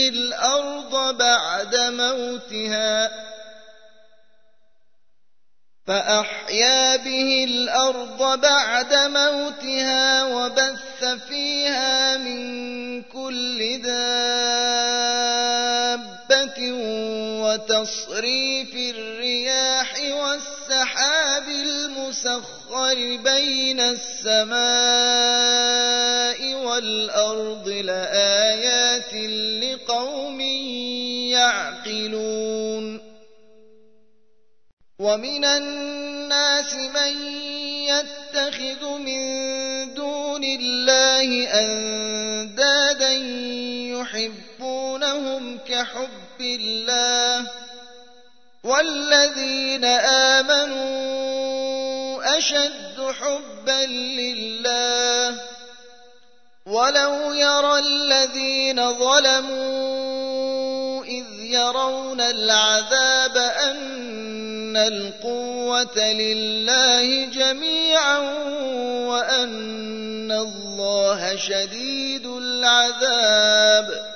به الأرض بعد موتها وبث فيها من كل دابة وتصريف الرياح والسحاب المسخر بين السماء والأرض لآيات لقوم يعقلون ومن الناس من يتخذ من دون الله أندادا يحبونهم كحب الله والذين آمنوا أشد حبا لله ولو يرى الذين ظلموا إذ يرون العذاب أن القوة لله جميعا وأن الله شديد العذاب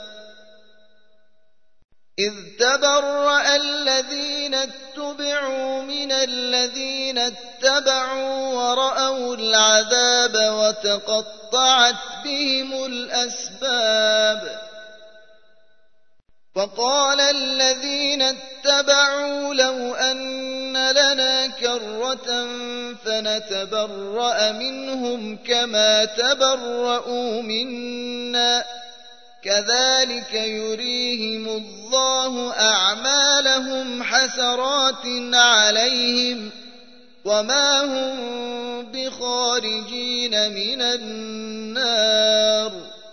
إذ تبرأ الذين اتبعوا من الذين اتبعوا ورأوا العذاب وتقطعت بهم الأسباب وقال الذين اتبعوا لو أن لنا كرة فنتبرأ منهم كما تبرؤوا منا كذلك يريهم الله أعمالهم حسرات عليهم وما هم بخارجين من النار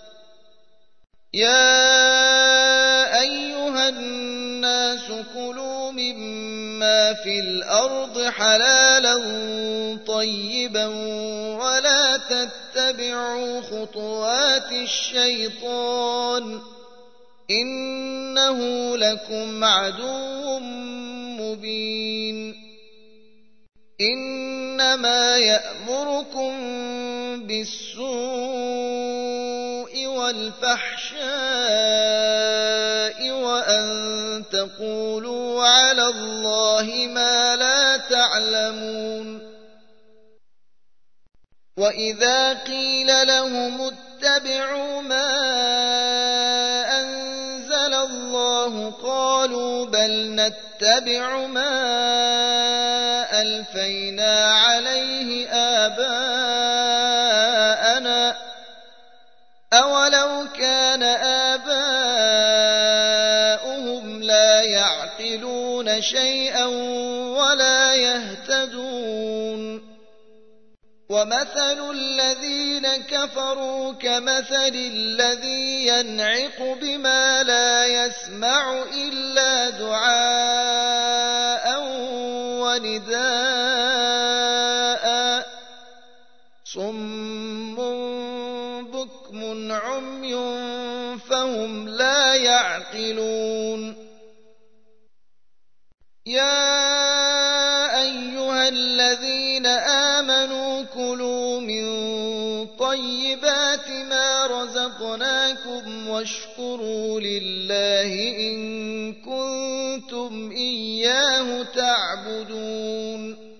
يا أيها الناس كلوا مما في الأرض حلالا طيبا ولا تتبعوا خطوات الشيطان إنه لكم عدو مبين إنما يأمركم بالسوء والفحشاء وأن تقولوا على الله ما لا تعلمون وإذا قيل لهم اتبعوا ما أنزل الله قالوا بل نتبع ما ألفينا عليه آباءنا أولو كان آباؤهم لا يعقلون شيئا ولا يهتدون ومثل الذين كفروا كمثل الذي ينعق بما لا يسمع إلا دعاء ونداء صم بكم عمي فهم لا يعقلون يا أيها الذين آمنوا كلوا من طيبات ما رزقناكم واشكروا لله إن كنتم إياه تعبدون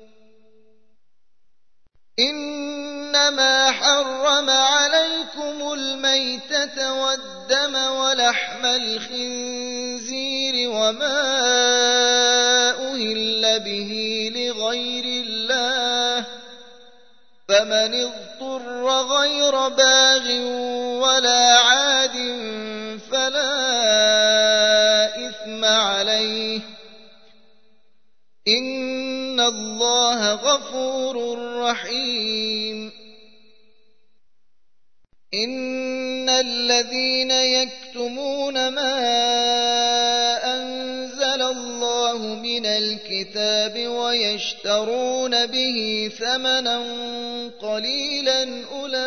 إنما حرم عليكم الميتة والدم ولحم الخنزير وما أهل به لغير الله فمن اضطر غير باغ ولا عاد فلا إثم عليه إن الله غفور رحيم إن الذين يكتمون ما أنزل الله من الكتاب ويشترون به ثمنا قليلا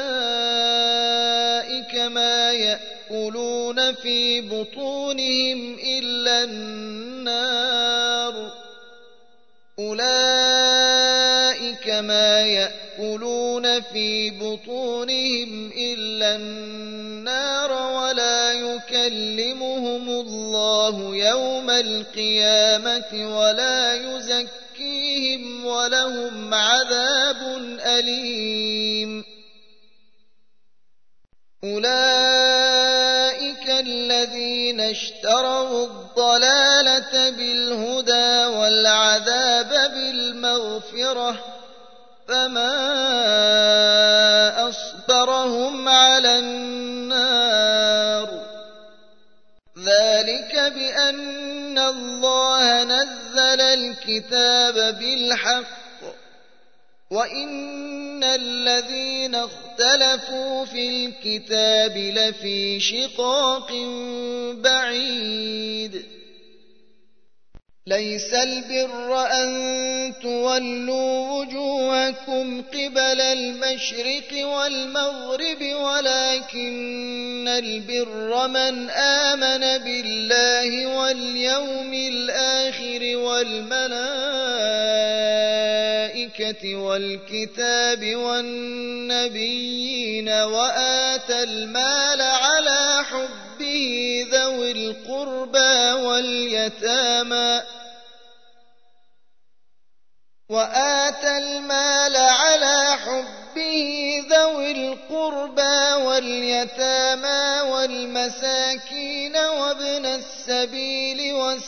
أولئك ما يأكلون في بطونهم إلا النار أولئك ما يأكلون في بطونهم إلا النار ولا يكلمهم الله يوم القيامة ولا يزكيهم ولهم عذاب أليم أولئك الذين اشتروا الضلالة بالهدى والعذاب بالمغفرة فما أصبرهم على النار ذلك بأن الله نزل الكتاب بالحق وإن الذين اختلفوا في الكتاب لفي شقاق بعيد ليس البر أن تولوا وجوهكم قبل المشرق والمغرب ولكن البر من آمن بالله واليوم الآخر والملائكة والكتاب والنبيين وآتى المال على حبه ذوي القربى واليتامى والمساكين وابن السبيل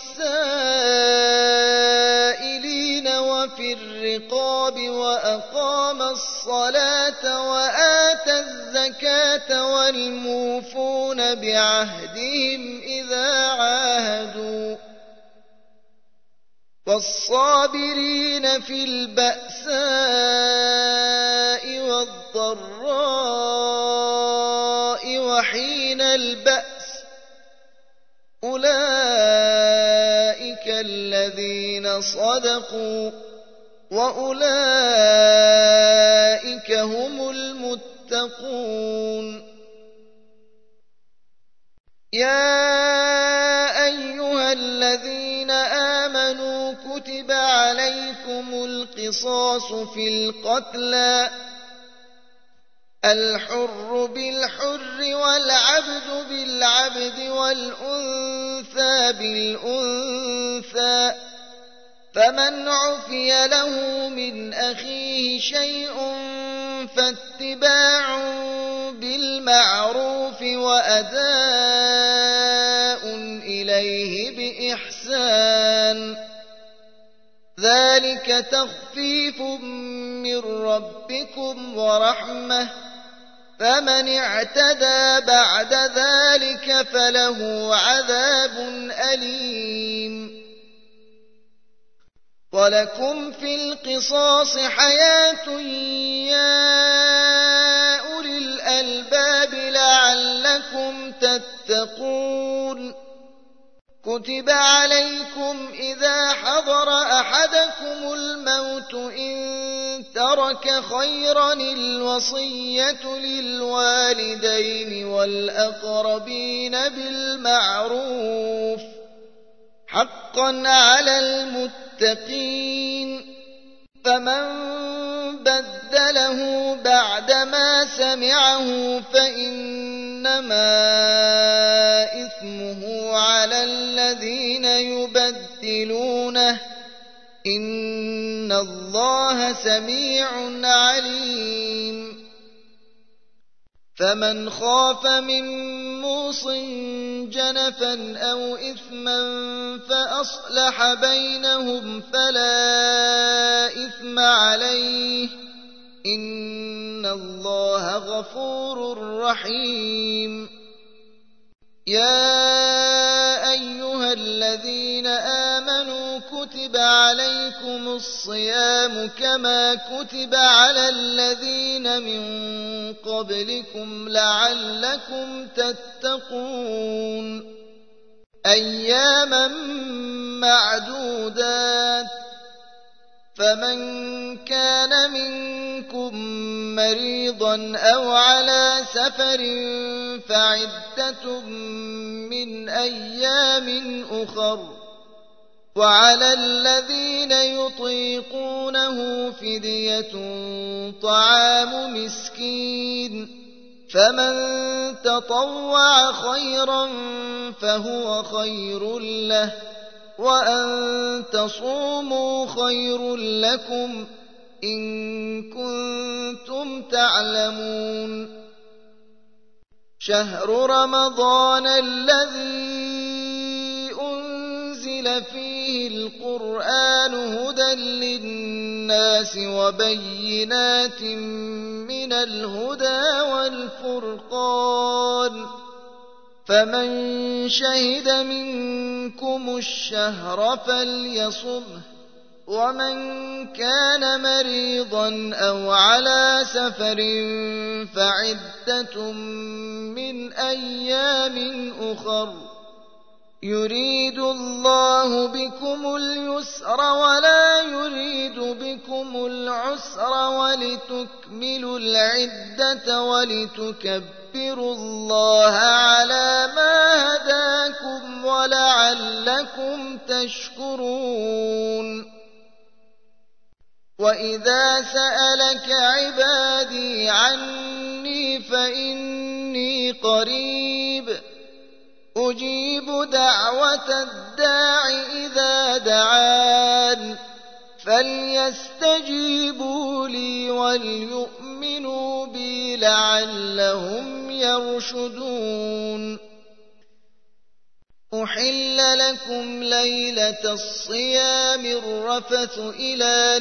والسائلين وفي الرقاب وأقام الصلاة وآتى الزكاة والموفون بعهدهم إذا عاهدوا والصابرين في البأساء والضراء وحين البأس أولئك الذين صدقوا وأولئك هم المتقون يا أيها الذين آمنوا كتب عليكم القصاص في القتلى الحر بالحر والعبد بالعبد والأنثى بالأنثى فمن عفي له من أخيه شيء فاتباع بالمعروف وأداء إليه بإحسان ذلك تخفيف من ربكم ورحمة فمن اعتدى بعد ذلك فله عذاب أليم ولكم في القصاص حياة يا أولي الألباب لعلكم تتقون كتب عليكم إذا حضر أحدكم الموت إن ترك خيرا الوصية للوالدين والأقربين بالمعروف حقا على المتقين فمن بدله بعدما سمعه فإنما إثمه على الذين يبدلونه إن الله سميع عليم فمن خاف من موص جنفا أو إثما فأصلح بينهم فلا إثم عليه إن الله غفور رحيم يا أيها الذين آمنوا كتب عليكم الصيام كما كتب على الذين من قبلكم لعلكم تتقون أياما معدودات فمن كان منكم مريضا أو على سفر فعدة من أيام أخر وعلى الذين يطيقونه فدية طعام مسكين فمن تطوع خيرا فهو خير له وأن تصوموا خير لكم إن كنتم تعلمون شهر رمضان الذي أنزل فيه القرآن هدى للناس وبينات من الهدى والفرقان فمن شهد منكم الشهر فليصمه ومن كان مريضا أو على سفر فعدة من أيام أخر يريد الله بكم اليسر ولا يريد بكم العسر ولتكملوا العدة ولتكبروا الله على ما هداكم ولعلكم تشكرون وإذا سألك عبادي عني فإني قريب أجيب دعوة الداع إذا دعان فليستجيبوا لي وليؤمنوا بي لعلهم يرشدون أحل لكم ليلة الصيام الرفث إلى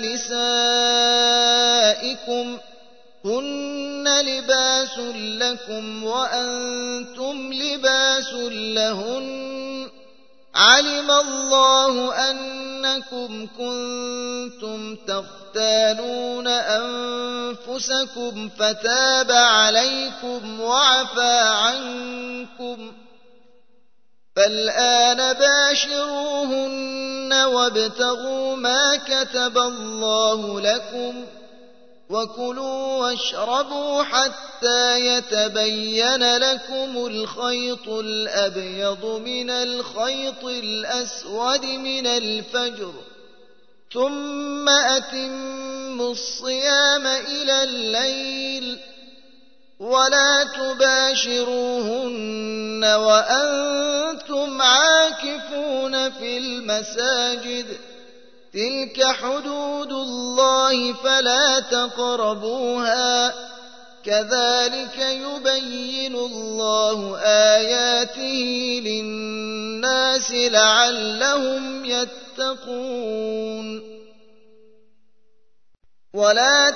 نسائكم هن لباس لكم وأنتم لباس لهن علم الله أنكم كنتم تختانون أنفسكم فتاب عليكم وعفى عنكم فالآن باشروهن وابتغوا ما كتب الله لكم وكلوا واشربوا حتى يتبين لكم الخيط الأبيض من الخيط الأسود من الفجر ثم أتموا الصيام إلى الليل ولا تباشروهن وأنتم عاكفون في المساجد تلك حدود الله فلا تقربوها كذلك يبين الله آياته للناس لعلهم يتقون ولا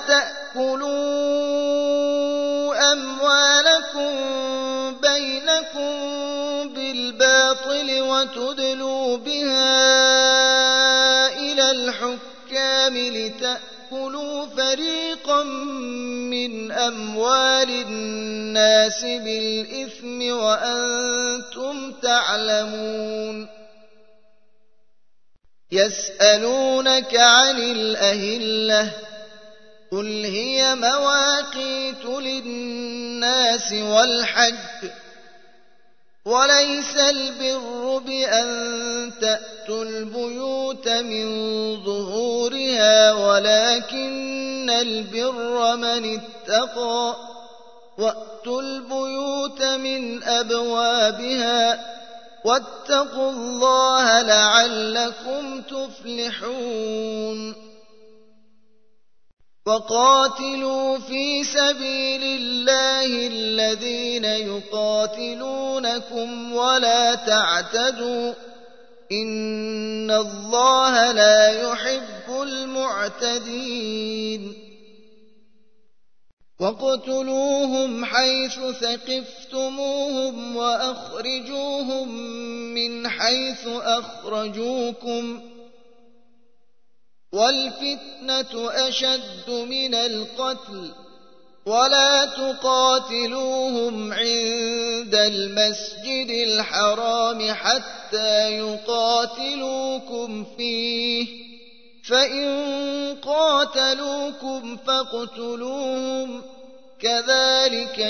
تأكلوا أموالكم بينكم بالباطل وتدلوا بها إلى الحكام لتأكلوا فريقا من أموال الناس بالإثم وأنتم تعلمون يسألونك عن الأهلة قل هي مواقيت للناس والحج وليس البر بأن تأتوا البيوت من ظهورها ولكن البر من اتقى وأتوا البيوت من أبوابها واتقوا الله لعلكم تفلحون وقاتلوا في سبيل الله الذين يقاتلونكم ولا تعتدوا إن الله لا يحب المعتدين واقتلوهم حيث ثقفتموهم وأخرجوهم من حيث أخرجوكم والفتنة أشد من القتل ولا تقاتلوهم عند المسجد الحرام حتى يقاتلوكم فيه فإن قاتلوكم فاقتلوهم كذلك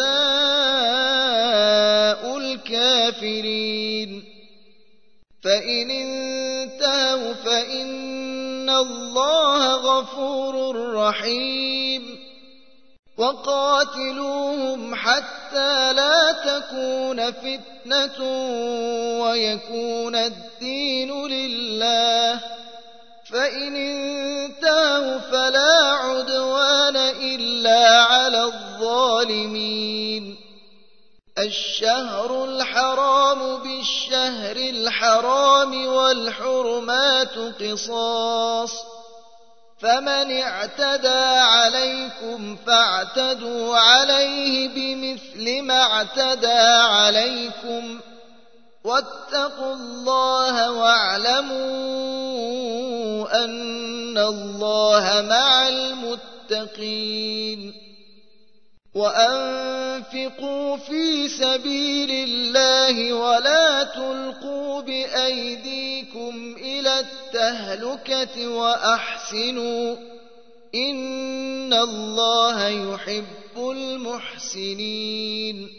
جزاء الكافرين فإن انتهوا فإن الله غفور رحيم وقاتلوهم حتى لا تكون فتنة ويكون الدين لله فإن انتهوا فلا عدوان إلا على الظالمين الشهر الحرام بالشهر الحرام والحرمات قصاص فمن اعتدى عليكم فاعتدوا عليه بمثل ما اعتدى عليكم واتقوا الله واعلموا أن الله مع المتقين وأنفقوا في سبيل الله ولا تلقوا بأيديكم إلى التهلكة وأحسنوا إن الله يحب المحسنين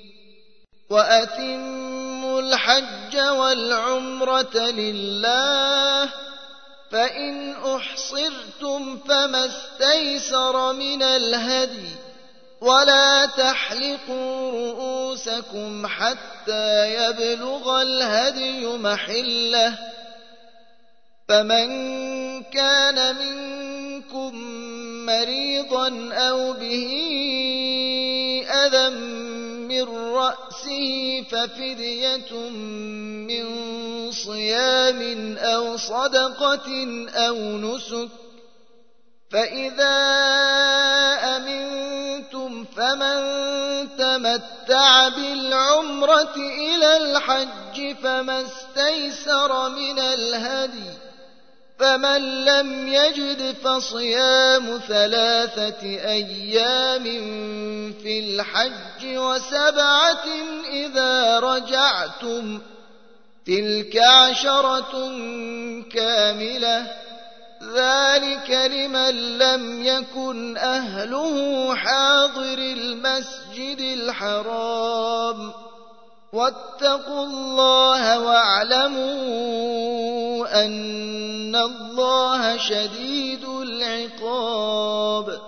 وأتموا الحج والعمرة لله فإن أحصرتم فما استيسر من الهدي ولا تحلقوا رؤوسكم حتى يبلغ الهدي محله فمن كان منكم مريضا أو به أذى من رأسه ففدية من صيام أو صدقة أو نسك فإذا أمنتم فمن تمتع بالعمرة إلى الحج فما استيسر من الهدي فمن لم يجد فصيام 3 أيام في الحج و7 إذا رجعتم تلك 10 كاملة ذلك لمن لم يكن أهله حاضر المسجد الحرام واتقوا الله واعلموا أن الله شديد العقاب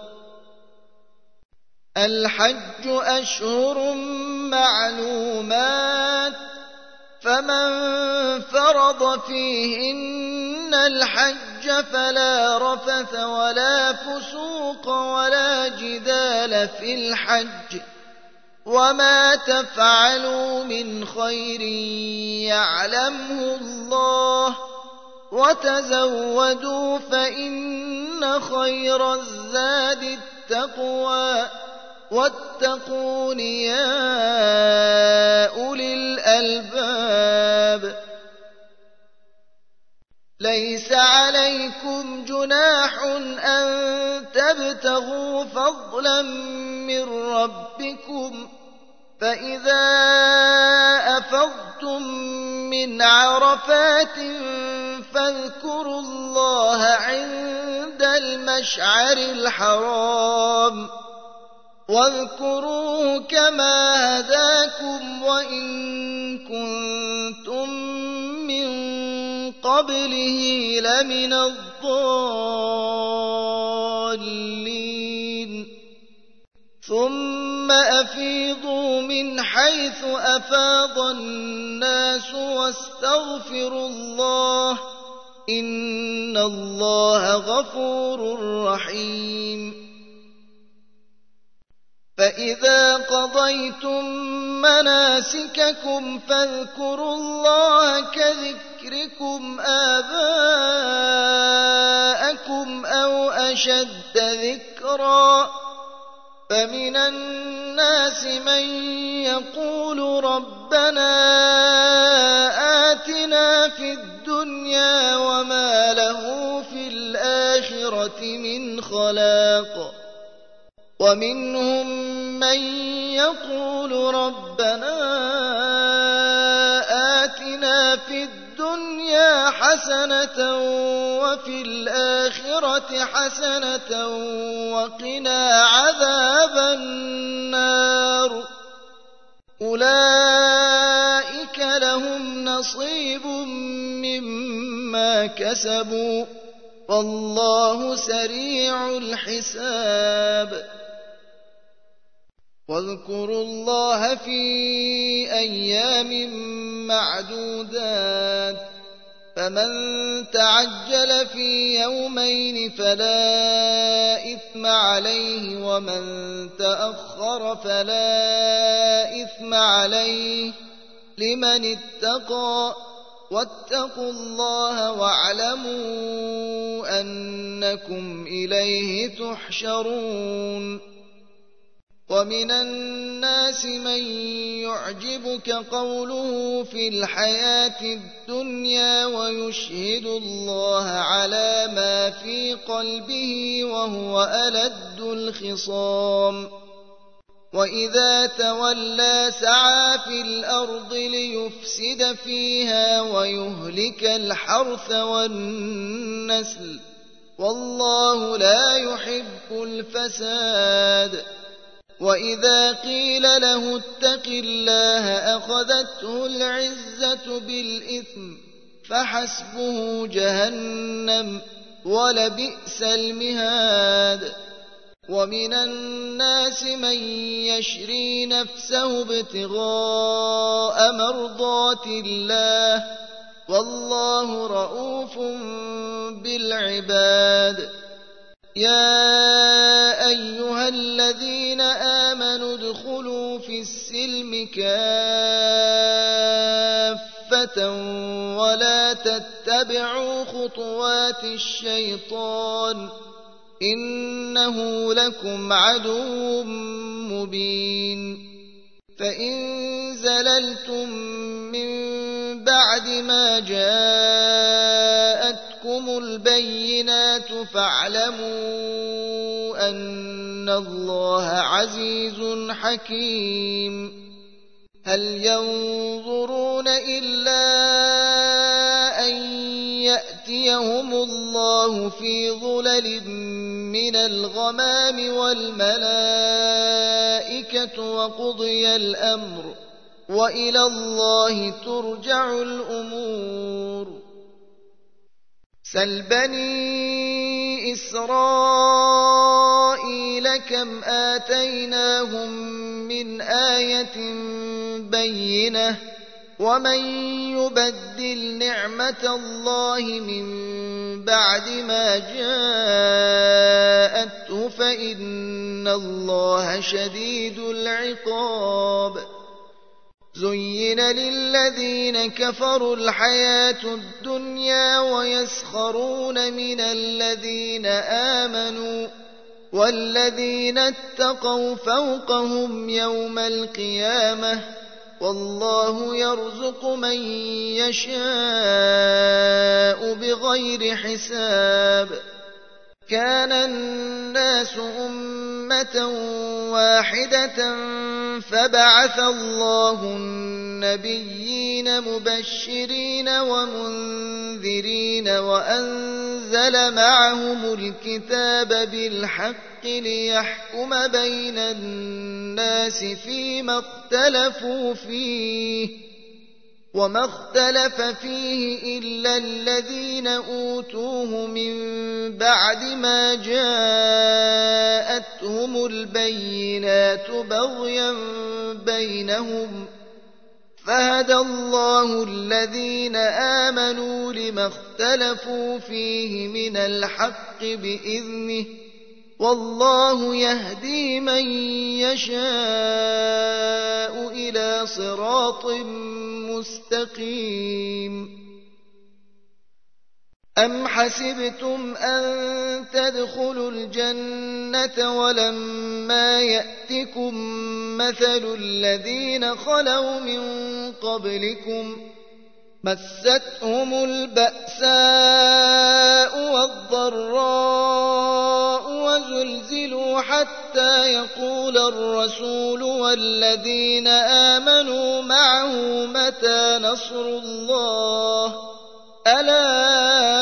الحج أشهر معلومات فمن فرض فيهن الحج فلا رفث ولا فسوق ولا جدال في الحج وما تفعلوا من خير يعلمه الله وتزودوا فإن خير الزاد التقوى واتقون يا أولي الألباب ليس عليكم جناح أن تبتغوا فضلا من ربكم فإذا أفضتم من عرفات فاذكروا الله عند المشعر الحرام واذكروه كما هداكم وإن كنتم من قبله لمن الضالين ثم أفيضوا من حيث أفاض الناس واستغفروا الله إن الله غفور رحيم فإذا قضيتم مناسككم فاذكروا الله كذكركم آباءكم أو أشد ذكرا فمن الناس من يقول ربنا آتنا في الدنيا وما له في الآخرة من خلاق ومنهم من يقول ربنا آتنا في الدنيا حسنة وفي الآخرة حسنة وقنا عذاب النار أولئك لهم نصيب مما كسبوا والله سريع الحساب واذكروا الله في أيام معدودات فمن تعجل في يومين فلا إثم عليه ومن تأخر فلا إثم عليه لمن اتقى واتقوا الله واعلموا أنكم إليه تحشرون ومن الناس من يعجبك قوله في الحياة الدنيا ويشهد الله على ما في قلبه وهو ألد الخصام وإذا تولى سعى في الأرض ليفسد فيها ويهلك الحرث والنسل والله لا يحب الفساد وإذا قيل له اتق الله أخذته العزة بالإثم فحسبه جهنم ولبئس المهاد ومن الناس من يشري نفسه ابتغاء مرضات الله والله رءوف بالعباد يا أيها الذين آمنوا ادخلوا في السلم كافة ولا تتبعوا خطوات الشيطان إنه لكم عدو مبين فإن زللتم من بعد ما جاءتكم البينات فاعلموا أن الله عزيز حكيم هل ينظرون إلا أن يأتيهم الله في ظلل من الغمام والملائكة وقضي الأمر وإلى الله ترجع الأمور سل بني إسرائيل كم آتيناهم من آية بينة ومن يبدل نعمة الله من بعد ما جاءته فإن الله شديد العقاب زين للذين كفروا الحياة الدنيا ويسخرون من الذين آمنوا والذين اتقوا فوقهم يوم القيامة والله يرزق من يشاء بغير حساب كان الناس أمة واحدة فبعث الله النبيين مبشرين ومنذرين وأنزل معهم الكتاب بالحق ليحكم بين الناس فيما اختلفوا فيه وما اختلف فيه إلا الذين أوتوه من بعد ما جاءتهم البينات بغيا بينهم فهدى الله الذين آمنوا لما اختلفوا فيه من الحق بإذنه والله يهدي من يشاء إلى صراط مستقيم أم حسبتم أن تدخلوا الجنة ولما يأتكم مثل الذين خلوا من قبلكم مستهم البأساء والضراء وزلزلوا حتى يقول الرسول والذين آمنوا معه متى نصر الله ألا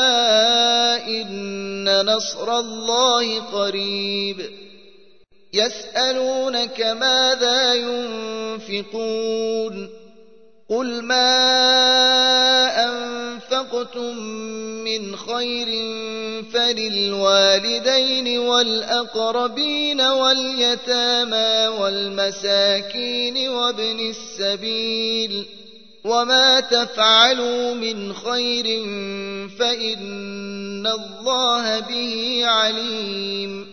إن نصر الله قريب يسألونك ماذا ينفقون قل ما أنفقتم من خير فللوالدين والأقربين واليتامى والمساكين وابن السبيل وما تفعلوا من خير فإن الله به عليم.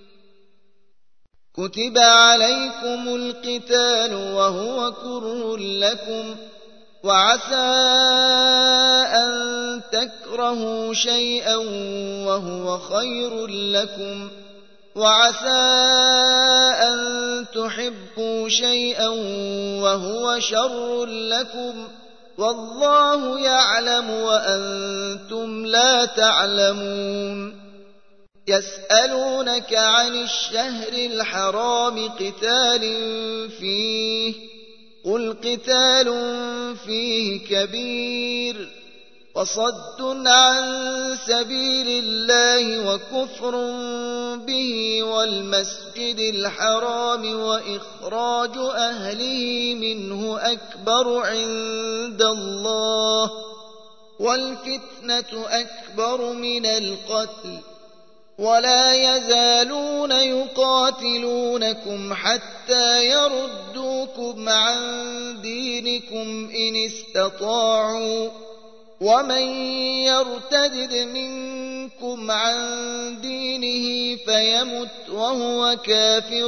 كتب عليكم القتال وهو كره لكم، وعسى أن تكرهوا شيئا وهو خير لكم، وعسى أن تحبوا شيئا وهو شر لكم، والله يعلم وأنتم لا تعلمون. يسألونك عن الشهر الحرام قتال فيه، قل قتال فيه كبير، وصد عن سبيل الله وكفر به والمسجد الحرام وإخراج أهله منه أكبر عند الله، والفتنة أكبر من القتل، ولا يزالون يقاتلونكم حتى يردوكم عن دينكم إن استطاعوا، ومن يرتد منكم عن دينه فيمت وهو كافر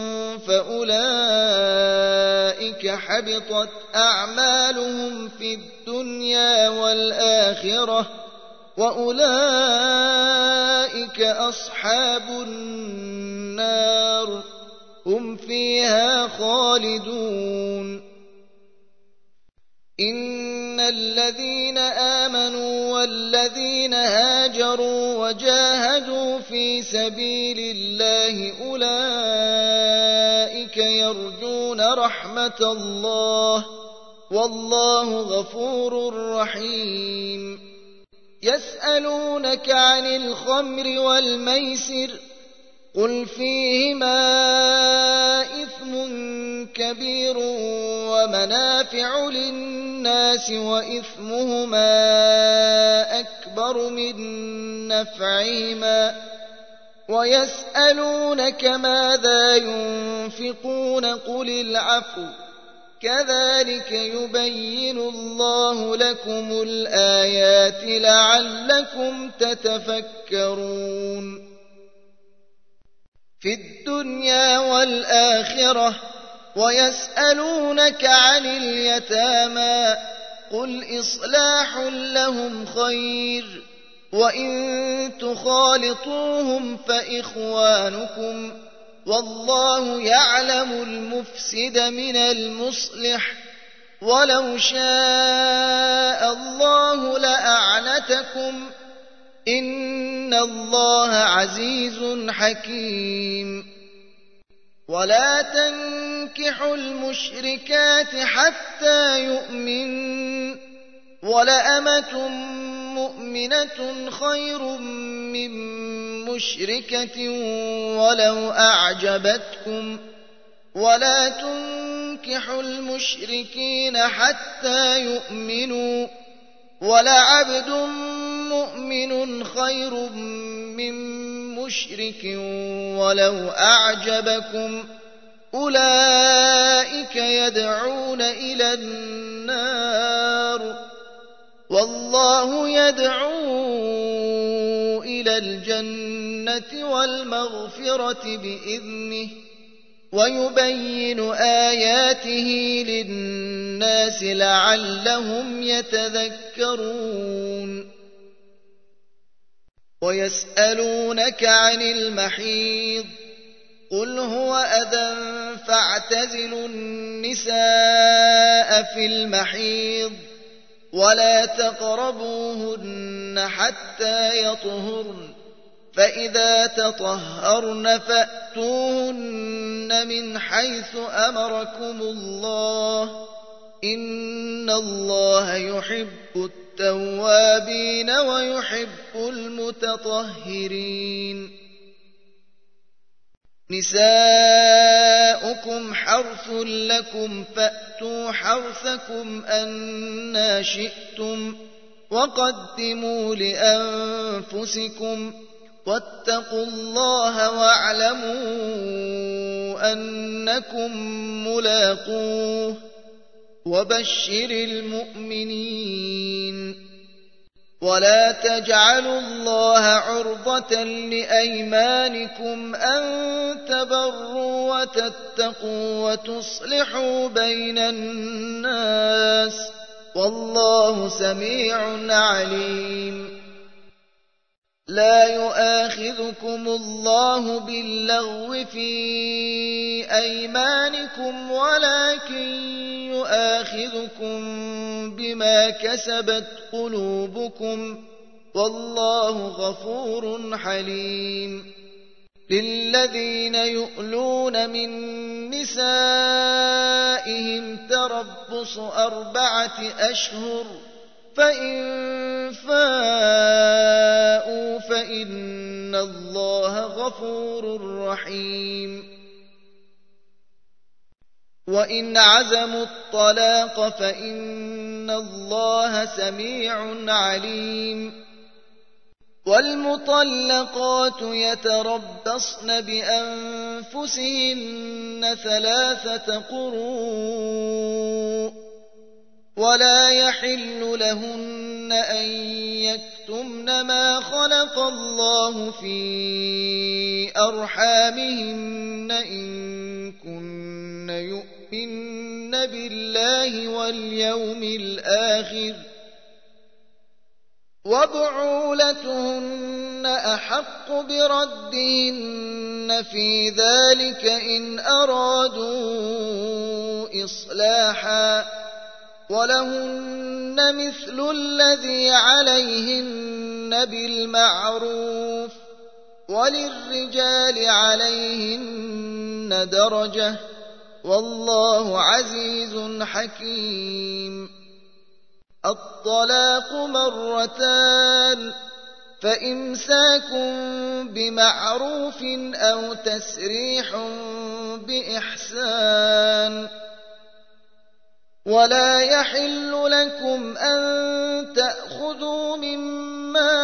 فأولئك حبطت أعمالهم في الدنيا والآخرة، وأولئك أصحاب النار هم فيها خالدون. إن الذين آمنوا والذين هاجروا وجاهدوا في سبيل الله أولئك يرجون رحمة الله، والله غفور رحيم. يسألونك عن الخمر والميسر، قل فيهما إثم كبير ومنافع للناس وإثمهما أكبر من نفعهما، ويسألونك ماذا ينفقون قل العفو، كذلك يبين الله لكم الآيات لعلكم تتفكرون. في الدنيا والآخرة. ويسألونك عن اليتامى، قل إصلاح لهم خير، وإن تخالطوهم فإخوانكم، والله يعلم المفسد من المصلح، ولو شاء الله لأعنتكم، إن الله عزيز حكيم. ولا تنكحوا المشركات حتى يؤمن، ولأمة مؤمنة خير من مشركة ولو أعجبتكم، ولا تنكحوا المشركين حتى يؤمنوا، ولعبد مؤمن خير من مشرك ولو أعجبكم، أولئك يدعون إلى النار، والله يدعو إلى الجنة والمغفرة بإذنه، ويبين آياته للناس لعلهم يتذكرون. ويسألونك عن المحيض، قل هو أذى فاعتزلوا النساء في المحيض، ولا تقربوهن حتى يطهرن، فإذا تطهرن فأتوهن من حيث أمركم الله، إن الله يحب التوابين ويحب المتطهرين. نساؤكم حرث لكم فأتوا حرثكم أنى شئتم، وقدموا لأنفسكم، واتقوا الله واعلموا أنكم ملاقوه، وبشر المؤمنين. ولا تجعلوا الله عرضة لأيمانكم أن تبروا وتتقوا وتصلحوا بين الناس، والله سميع عليم. لا يؤاخذكم الله باللغو في أيمانكم، ولكن يؤاخذكم بما كسبت قلوبكم، والله غفور حليم. للذين يؤلون من نسائهم تربص 4 أشهر، فإن فاءوا فإن الله غفور رحيم. وإن عزموا الطلاق فإن الله سميع عليم. والمطلقات يتربصن بأنفسهن 3 قروء، ولا يحل لهن أن يكتمن ما خلق الله في أرحامهن إن كن يؤمن بالله واليوم الآخر، وبعولتهن أحق بردهن في ذلك إن أرادوا إصلاحا، ولهن مثل الذي عليهن بالمعروف، وللرجال عليهن درجة، والله عزيز حكيم. الطلاق 2، فإمساك بمعروف أو تسريح بإحسان. ولا يحل لكم أن تأخذوا مما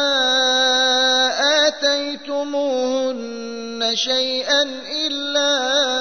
آتيتموهن شيئا إلا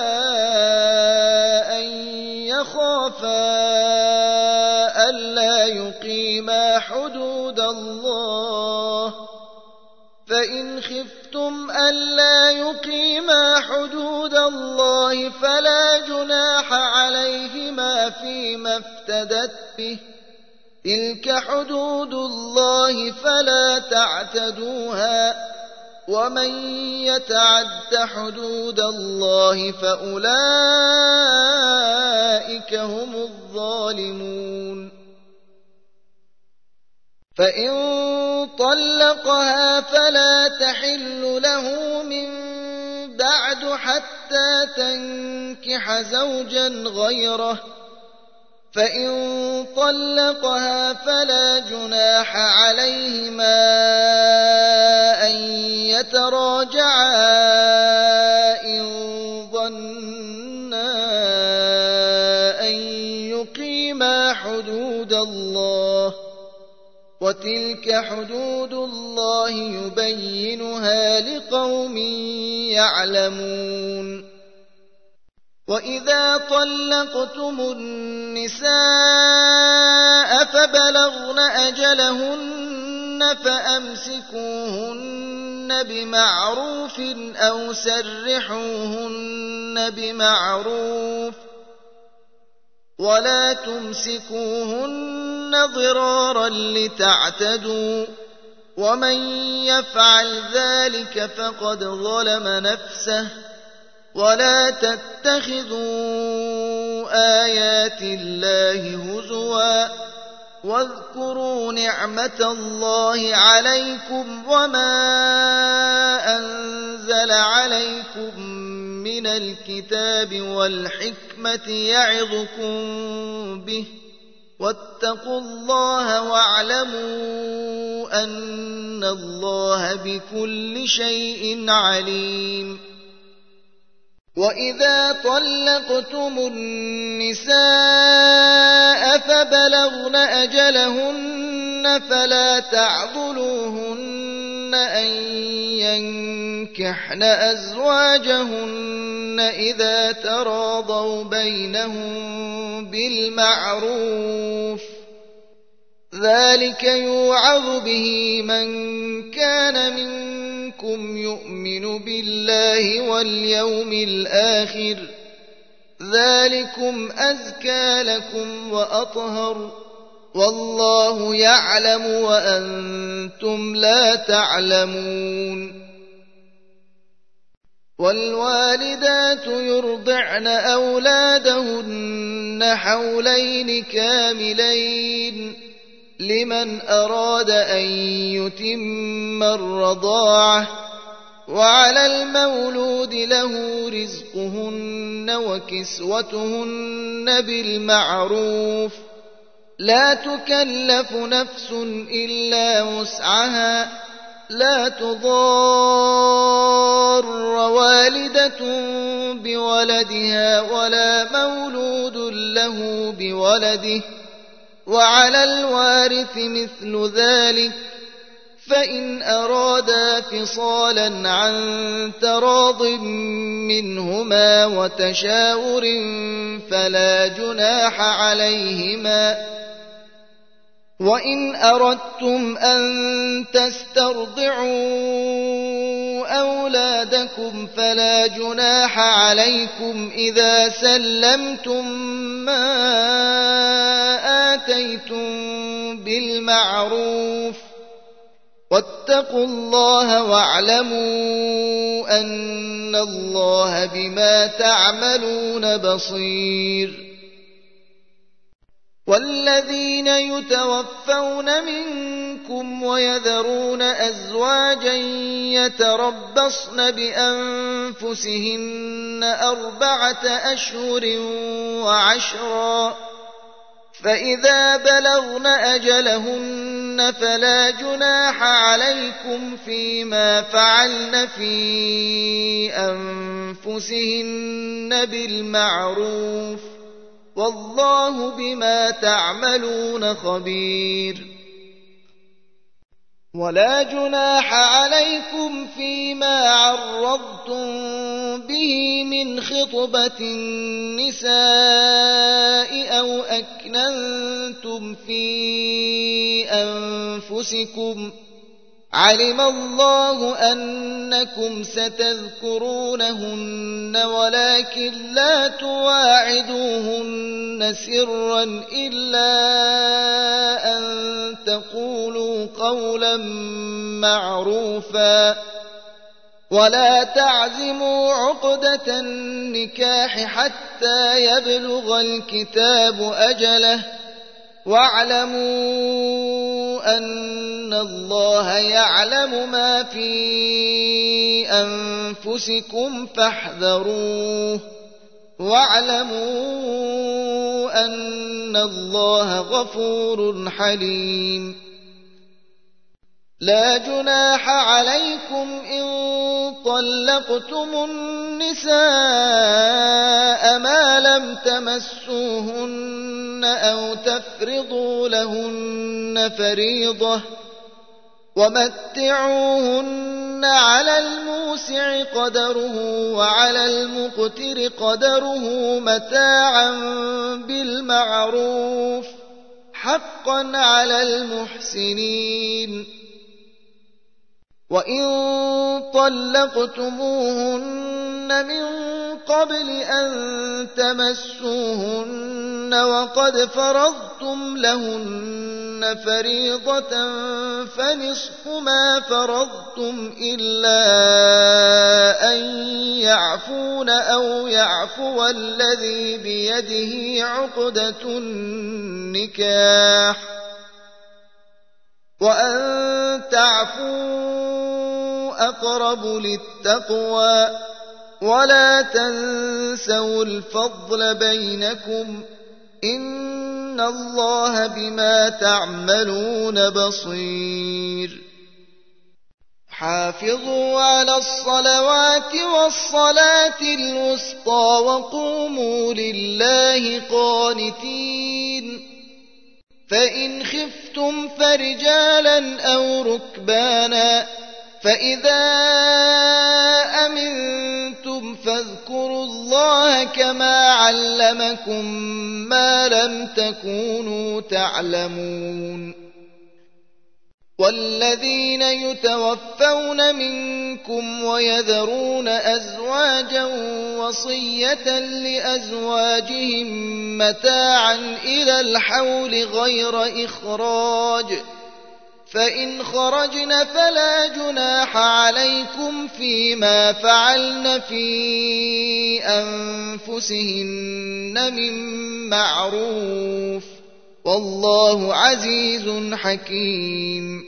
أن يخافا ألا يقيما حدود الله، فإن خفتم ألا يقيما حدود الله فلا جناح عليهما فيما افتدت به، تلك حدود الله فلا تعتدوها، ومن يتعد حدود الله فأولئك هم الظالمون. فإن طلقها فلا تحل له من بعد حتى تنكح زوجا غيره، فإن طلقها فلا جناح عليهما أن يتراجعا إن ظنا أن يقيما حدود الله، وتلك حدود الله يبينها لقوم يعلمون. وإذا طلقتم النساء فبلغن أجلهن فأمسكوهن بمعروف أو سرحوهن بمعروف، ولا تمسكوهن ضرارا لتعتدوا، ومن يفعل ذلك فقد ظلم نفسه. ولا تتخذوا آيات الله هزوا، واذكروا نعمة الله عليكم وما أنزل عليكم من الكتاب والحكمة يعظكم به، واتقوا الله واعلموا أن الله بكل شيء عليم. وإذا طلقتم النساء فبلغن أجلهن فلا تعضلوهن أن ينكحن أزواجهن إذا تراضوا بينهم بالمعروف ذلك يوعظ به من كان منكم يؤمن بالله واليوم الآخر ذلكم أزكى لكم وأطهر والله يعلم وأنتم لا تعلمون والوالدات يرضعن أولادهن حولين كاملين لمن أراد أن يتم الرضاعة وعلى المولود له رزقهن وكسوتهن بالمعروف لا تكلف نفس إلا وسعها لا تضار والدة بولدها ولا مولود له بولده وعلى الوارث مثل ذلك فإن أرادا فصالا عن تراض منهما وتشاور فلا جناح عليهما وإن أردتم أن تسترضعوا أولادكم فلا جناح عليكم إذا سلمتم ما آتيتم بالمعروف واتقوا الله واعلموا أن الله بما تعملون بصير والذين يتوفون منكم ويذرون أزواجا يتربصن بأنفسهن 4 أشهر وعشرا فإذا بلغن أجلهن فلا جناح عليكم فيما فعلن في أنفسهن بالمعروف والله بما تعملون خبير ولا جناح عليكم فيما عرضتم به من خطبة النساء أو أكننتم في أنفسكم علم الله أنكم ستذكرونهن ولكن لا تواعدوهن سرا إلا أن تقولوا قولا معروفا ولا تعزموا عقدة النكاح حتى يبلغ الكتاب أجله واعلموا أن الله يعلم ما في أنفسكم فاحذروه واعلموا أن الله غفور حليم لا جناح عليكم إن طلقتم النساء ما لم تمسوهن أو تفرضوا لهن فريضة ومتعوهن على الموسع قدره وعلى المقتر قدره متاعا بالمعروف حقا على المحسنين وإن طلقتموهن من قبل أن تمسوهن وقد فرضتم لهن فريضة فنصف ما فرضتم إلا أن يعفون أو يعفو الذي بيده عقدة النكاح وأن تعفوا أقرب للتقوى ولا تنسوا الفضل بينكم إن الله بما تعملون بصير حافظوا على الصلوات والصلاة الوسطى وقوموا لله قانتين فإن خفتم فرجالا أو ركبانا فإذا أمنتم نسيتم فاذكروا الله كما علمكم ما لم تكونوا تعلمون والذين يتوفون منكم ويذرون أزواجا وصية لأزواجهم متاعا إلى الحول غير إخراج فإن خرجن فلا جناح عليكم فيما فعلن في أنفسهن من معروف والله عزيز حكيم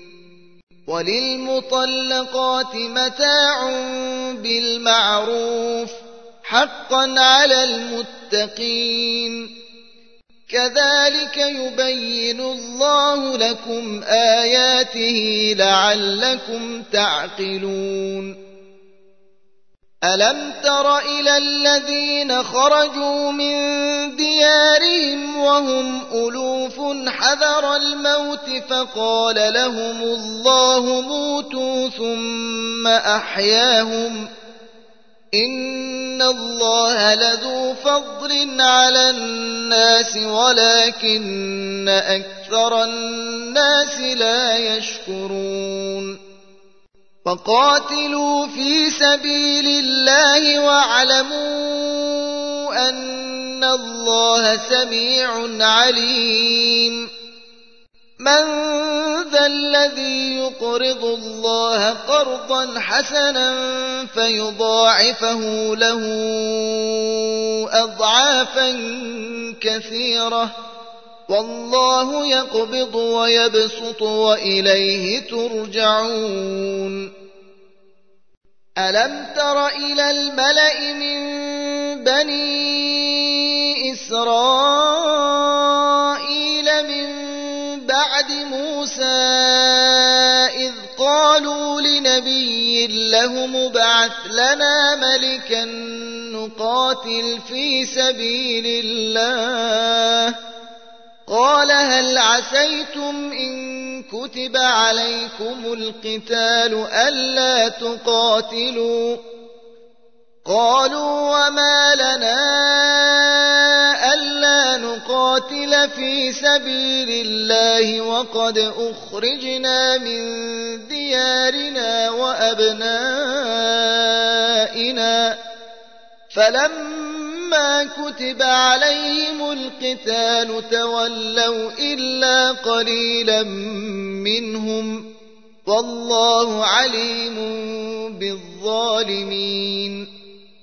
وللمطلقات متاع بالمعروف حقا على المتقين كذلك يبين الله لكم آياته لعلكم تعقلون ألم تر إلى الذين خرجوا من ديارهم وهم ألوف حذر الموت فقال لهم الله موتوا ثم أحياهم إن الله لذو فضل على الناس ولكن أكثر الناس لا يشكرون فقاتلوا في سبيل الله واعلموا أن الله سميع عليم من ذا الذي يقرض الله قرضا حسنا فيضاعفه له أضعافا كثيرة والله يقبض ويبسط وإليه ترجعون ألم تر إلى الملأ من بني إسرائيل من بعد موسى إذ قالوا لنبي لهم ابعث لنا ملكا نقاتل في سبيل الله قال هل عسيتم إن كتب عليكم القتال ألا تقاتلوا قالوا وما لنا ألا نقاتل في سبيل الله وقد أخرجنا من ديارنا وأبنائنا فلما كتب عليهم القتال تولوا إلا قليلا منهم والله عليم بالظالمين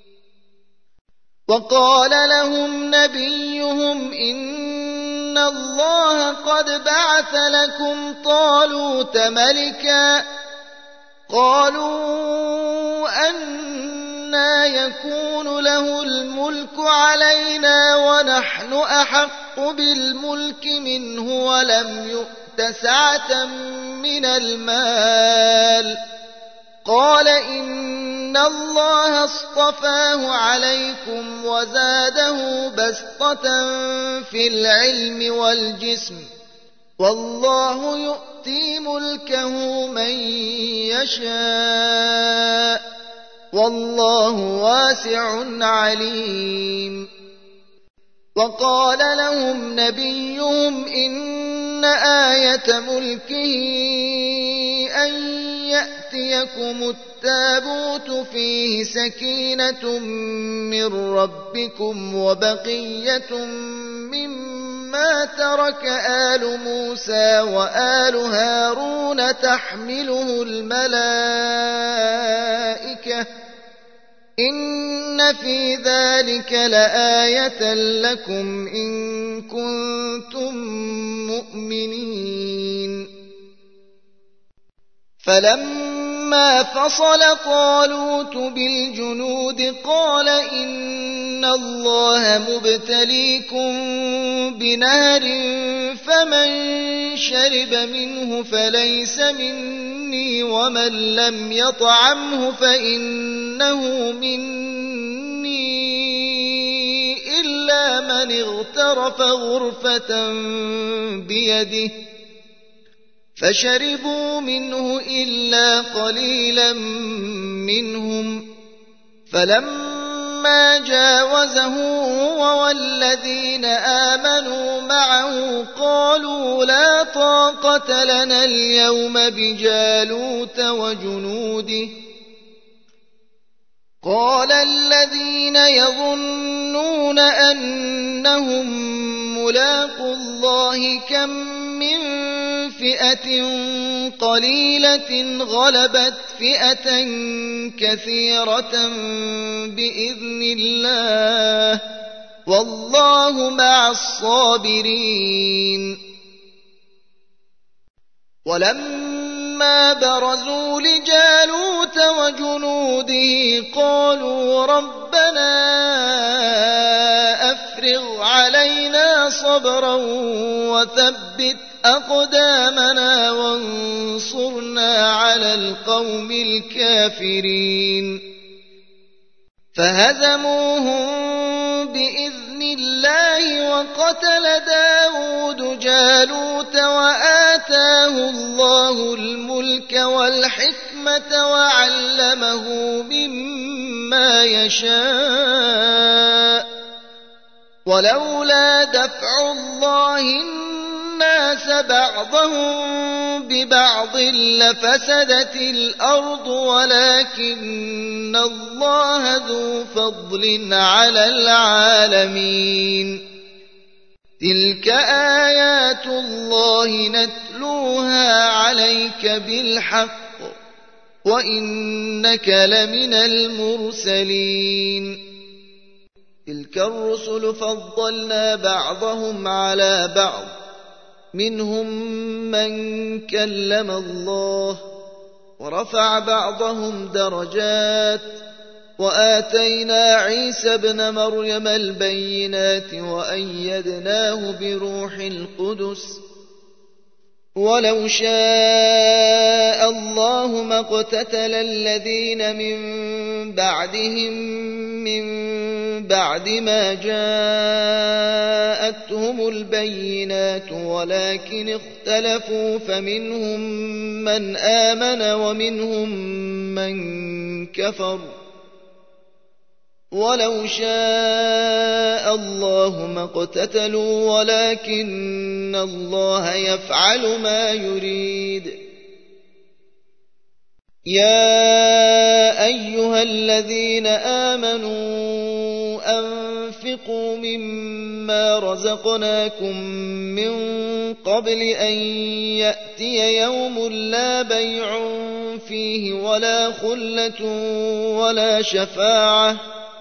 وقال لهم نبيهم إن الله قد بعث لكم طالوت ملكا قالوا أنى يكون له الملك علينا ونحن أحق بالملك منه ولم يؤت سعة من المال قال إن الله اصطفاه عليكم وزاده بسطة في العلم والجسم والله يؤتي ملكه من يشاء والله واسع عليم وقال لهم نبيهم إن آية ملكه أن يأتيكم التابوت فيه سكينة من ربكم وبقية مما ترك آل موسى وآل هارون تحمله الملائكة إن في ذلك لآية لكم إن كنتم مؤمنين فلما فصل طالوت بالجنود قال إن الله مبتليكم بنهر فمن شرب منه فليس مني ومن لم يطعمه فإنه مني إلا من اغترف غرفة بيده فشربوا منه إلا قليلا منهم فلما فلما جاوزه هو والذين آمنوا معه قالوا لا طاقة لنا اليوم بجالوت وجنوده قال الذين يظنون أنهم ملاقو الله كم من فئة قليلة غلبت فئة كثيرة بإذن الله والله مع الصابرين. ولما برزوا لجالوت وجنوده قالوا ربنا أفرغ علينا صبرا وثبت أقدامنا وانصرنا على القوم الكافرين. فهزموهم بإذن الله وقتل داود جالوت وآتاه الله الملك والحكمة وعلمه مما يشاء ولولا دفع الله الناس بعضهم ببعض لفسدت الأرض ولكن الله ذو فضل على العالمين. تلك آيات الله نتلوها عليك بالحق وإنك لمن المرسلين. تلك الرسل فضلنا بعضهم على بعض منهم من كلم الله ورفع بعضهم درجات وآتينا عيسى ابن مريم البينات وأيدناه بروح القدس ولو شاء الله ما اقتتل الذين من بعدهم من بعد ما جاءتهم البينات ولكن اختلفوا فمنهم من آمن ومنهم من كفر ولو شاء الله ما اقتتلوا ولكن الله يفعل ما يريد. يا أيها الذين آمنوا أنفقوا مما رزقناكم من قبل أن يأتي يوم لا بيع فيه ولا خلة ولا شفاعة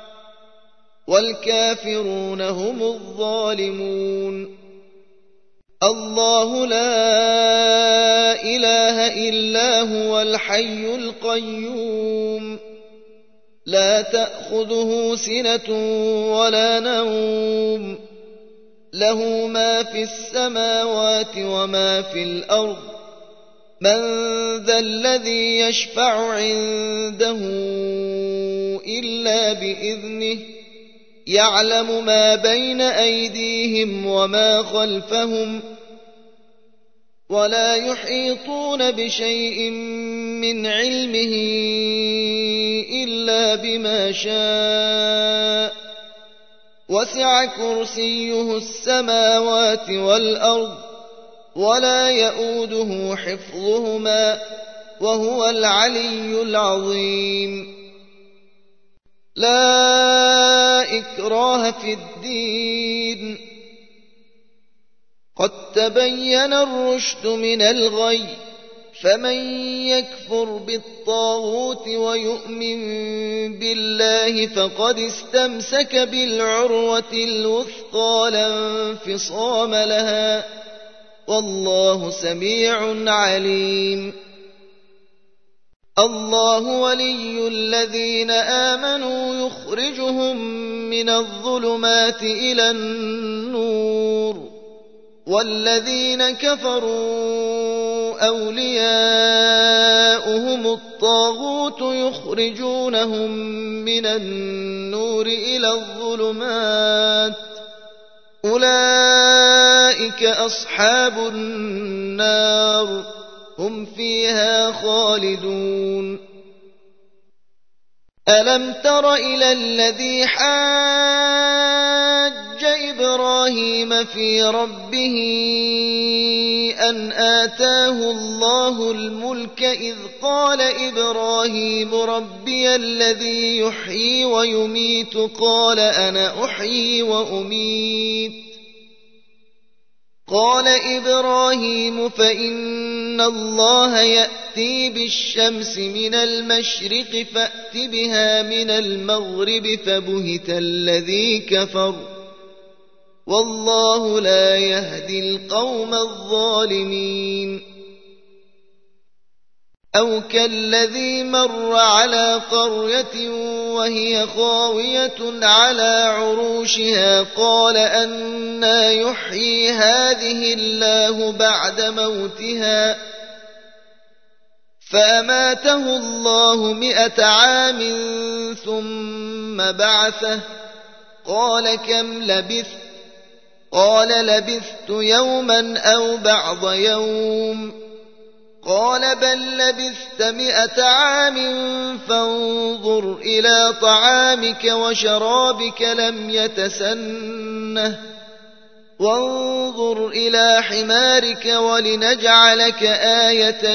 والكافرون هم الظالمون. الله لا إله إلا هو الحي القيوم لا تأخذه سنة ولا نوم له ما في السماوات وما في الأرض من ذا الذي يشفع عنده إلا بإذنه يعلم ما بين أيديهم وما خلفهم ولا يحيطون بشيء من علمه إلا بما شاء وسع كرسيه السماوات والأرض ولا يؤوده حفظهما وهو العلي العظيم. لا إكراه في الدين قد تبين الرشد من الغي فمن يكفر بالطاغوت ويؤمن بالله فقد استمسك بالعروة الوثقى لا انفصام لها والله سميع عليم. الله ولي الذين آمنوا يخرجهم من الظلمات إلى النور والذين كفروا أولياؤهم الطاغوت يخرجونهم من النور إلى الظلمات أولئك أصحاب النار هم فيها خالدون. ألم تر إلى الذي حاج إبراهيم في ربه أن آتاه الله الملك إذ قال إبراهيم ربي الذي يحيي ويميت قال أنا أحيي وأميت قال إبراهيم فإن الله يأتي بالشمس من المشرق فأت بها من المغرب فبهت الذي كفر والله لا يهدي القوم الظالمين أو كالذي مر على قرية وهي خاوية على عروشها قال أنى يحيي هذه الله بعد موتها فأماته الله 100 عام ثم بعثه قال كم لبثت قال لبثت يوما أو بعض يوم قال بل لبثت 100 عام فانظر إلى طعامك وشرابك لم يتسنه وانظر إلى حمارك ولنجعلك آية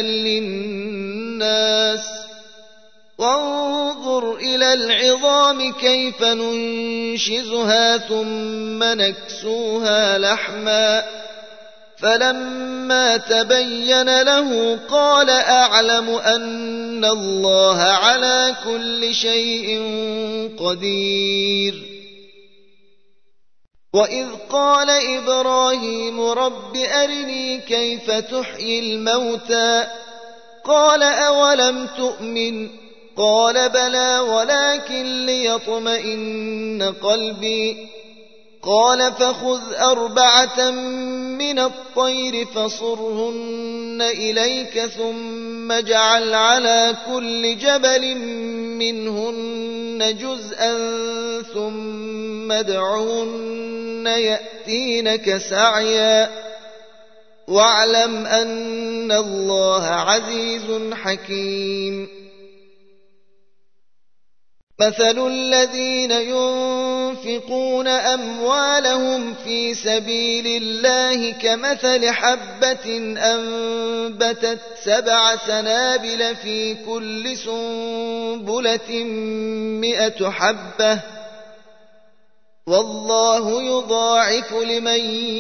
للناس وانظر إلى العظام كيف ننشزها ثم نكسوها لحما فلما تبين له قال أعلم أن الله على كل شيء قدير وإذ قال إبراهيم رب أرني كيف تحيي الموتى قال أولم تؤمن قال بلى ولكن ليطمئن قلبي قال فخذ 4 من الطير فصرهن إليك ثم اجعل على كل جبل منهن جزءا ثم ادعهن يأتينك سعيا واعلم أن الله عزيز حكيم مثل الذين ينفقون أموالهم في سبيل الله كمثل حبة أنبتت 7 سنابل في كل سنبلة 100 حبة والله يضاعف لمن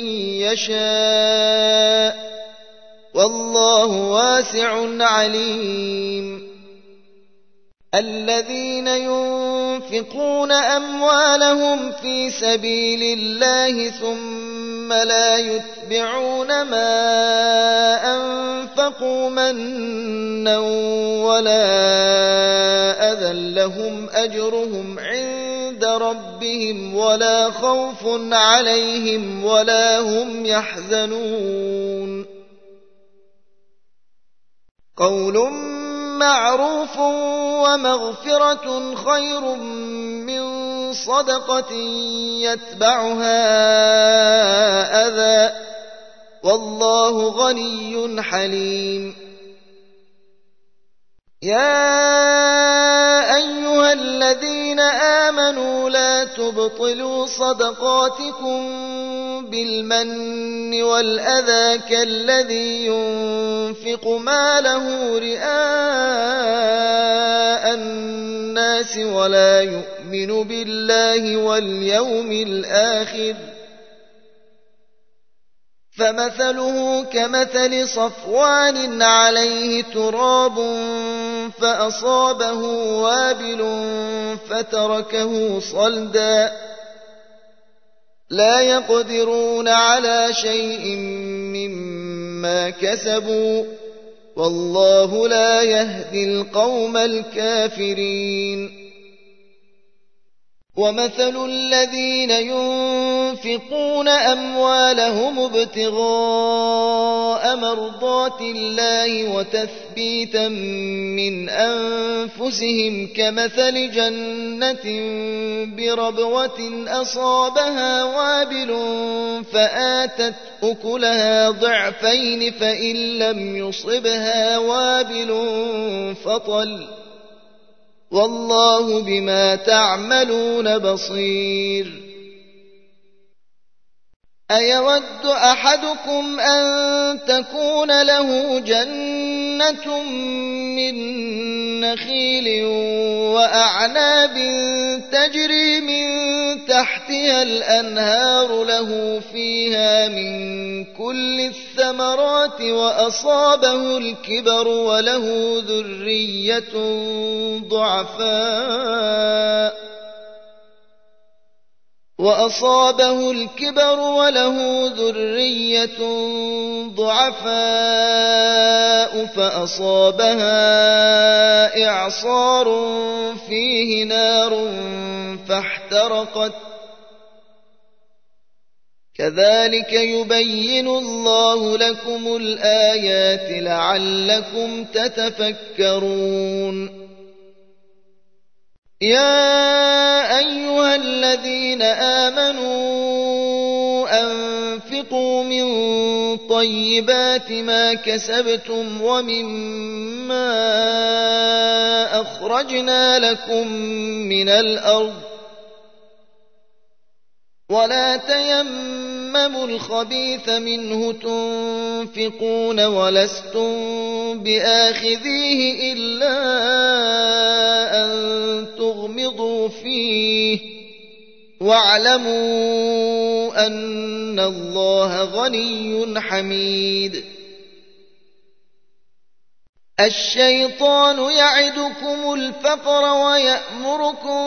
يشاء والله واسع عليم الذين ينفقون أموالهم في سبيل الله ثم لا يتبعون ما أنفقوا منا ولا أذى لهم أجرهم عند ربهم ولا خوف عليهم ولا هم يحزنون قول معروف ومغفرة خير من صدقة يتبعها أذى والله غني حليم يا أيها الذين آمنوا لا تبطلوا صدقاتكم بالمن والأذى كالذي ينفق ماله رئاء الناس ولا يؤمن بالله واليوم الآخر فمثله كمثل صفوان عليه تراب فأصابه وابل فتركه صلدا لا يقدرون على شيء مما كسبوا والله لا يهدي القوم الكافرين ومثل الذين ينفقون أموالهم ابتغاء مرضات الله وتثبيتا من أنفسهم كمثل جنة بربوة أصابها وابل فآتت أكلها ضعفين فإن لم يصبها وابل فطل والله بما تعملون بصير. أيود أحدكم أن تكون له جنة من نخيل وأعناب تجري من تحتها الأنهار له فيها من كل الثمرات وأصابه الكبر وله ذرية ضعفاء فأصابها إعصار فيه نار فاحترقت. كذلك يبين الله لكم الآيات لعلكم تتفكرون. يا أيها الذين آمنوا أنفقوا من طيبات ما كسبتم ومما أخرجنا لكم من الأرض ولا تيمموا الخبيث منه تنفقون ولستم بآخذيه إلا أن تغمضوا فيه واعلموا أن الله غني حميد. الشيطان يعدكم الفقر ويأمركم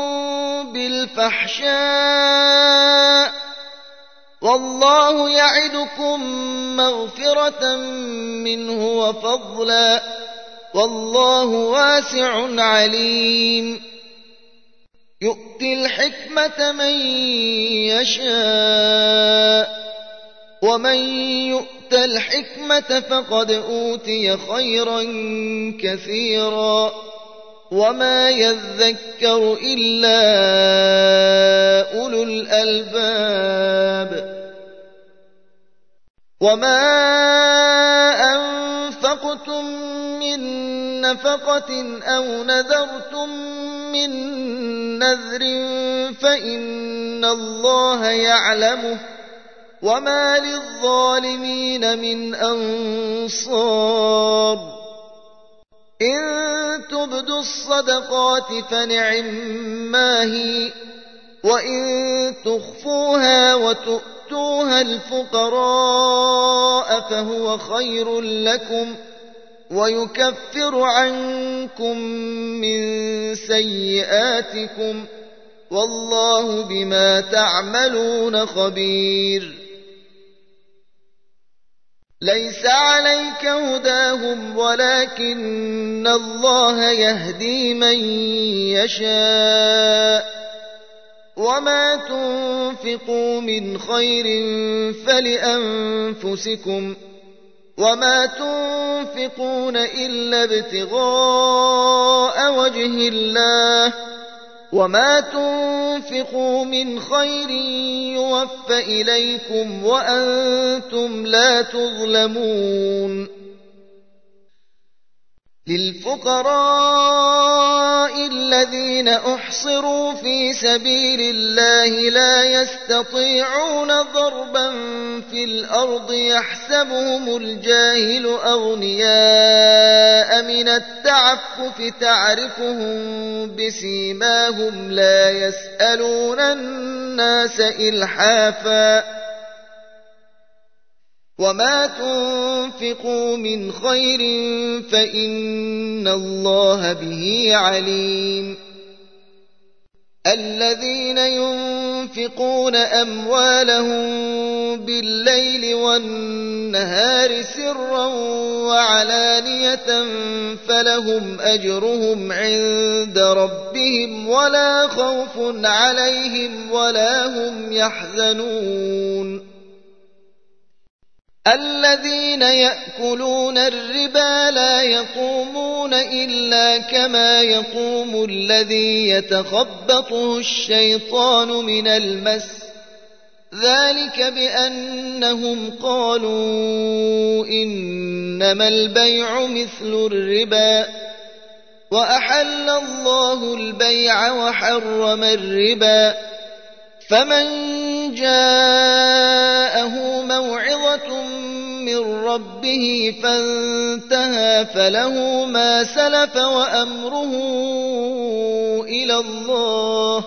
بالفحشاء والله يعدكم مغفرة منه وفضلا والله واسع عليم. يؤتي الحكمة من يشاء ومن يؤت الحكمة فقد أوتي خيرا كثيرا وما يذكر إلا أولو الألباب. وما أنفقتم من نفقة أو نذرتم من نذر فإن الله يعلمه وما للظالمين من أنصار. إن تبدوا الصدقات فنعما هي وإن تخفوها وتؤتوها الفقراء فهو خير لكم ويكفر عنكم من سيئاتكم والله بما تعملون خبير. ليس عليك هداهم ولكن الله يهدي من يشاء وما تنفقوا من خير فلأنفسكم وما تنفقون إلا ابتغاء وجه الله وما تنفقوا من خير يوفى إليكم وأنتم لا تظلمون. للفقراء الذين أحصروا في سبيل الله لا يستطيعون ضربا في الأرض يحسبهم الجاهل أغنياء من التعفف تعرفهم بسيماهم لا يسألون الناس إلحافا وما تنفقوا من خير فإن الله به عليم. الذين ينفقون أموالهم بالليل والنهار سرا وعلانية فلهم أجرهم عند ربهم ولا خوف عليهم ولا هم يحزنون. الذين يأكلون الربا لا يقومون إلا كما يقوم الذي يتخبطه الشيطان من المس ذلك بأنهم قالوا إنما البيع مثل الربا وأحل الله البيع وحرم الربا فمن جاءه موعظة من ربه فانتهى فله ما سلف وأمره إلى الله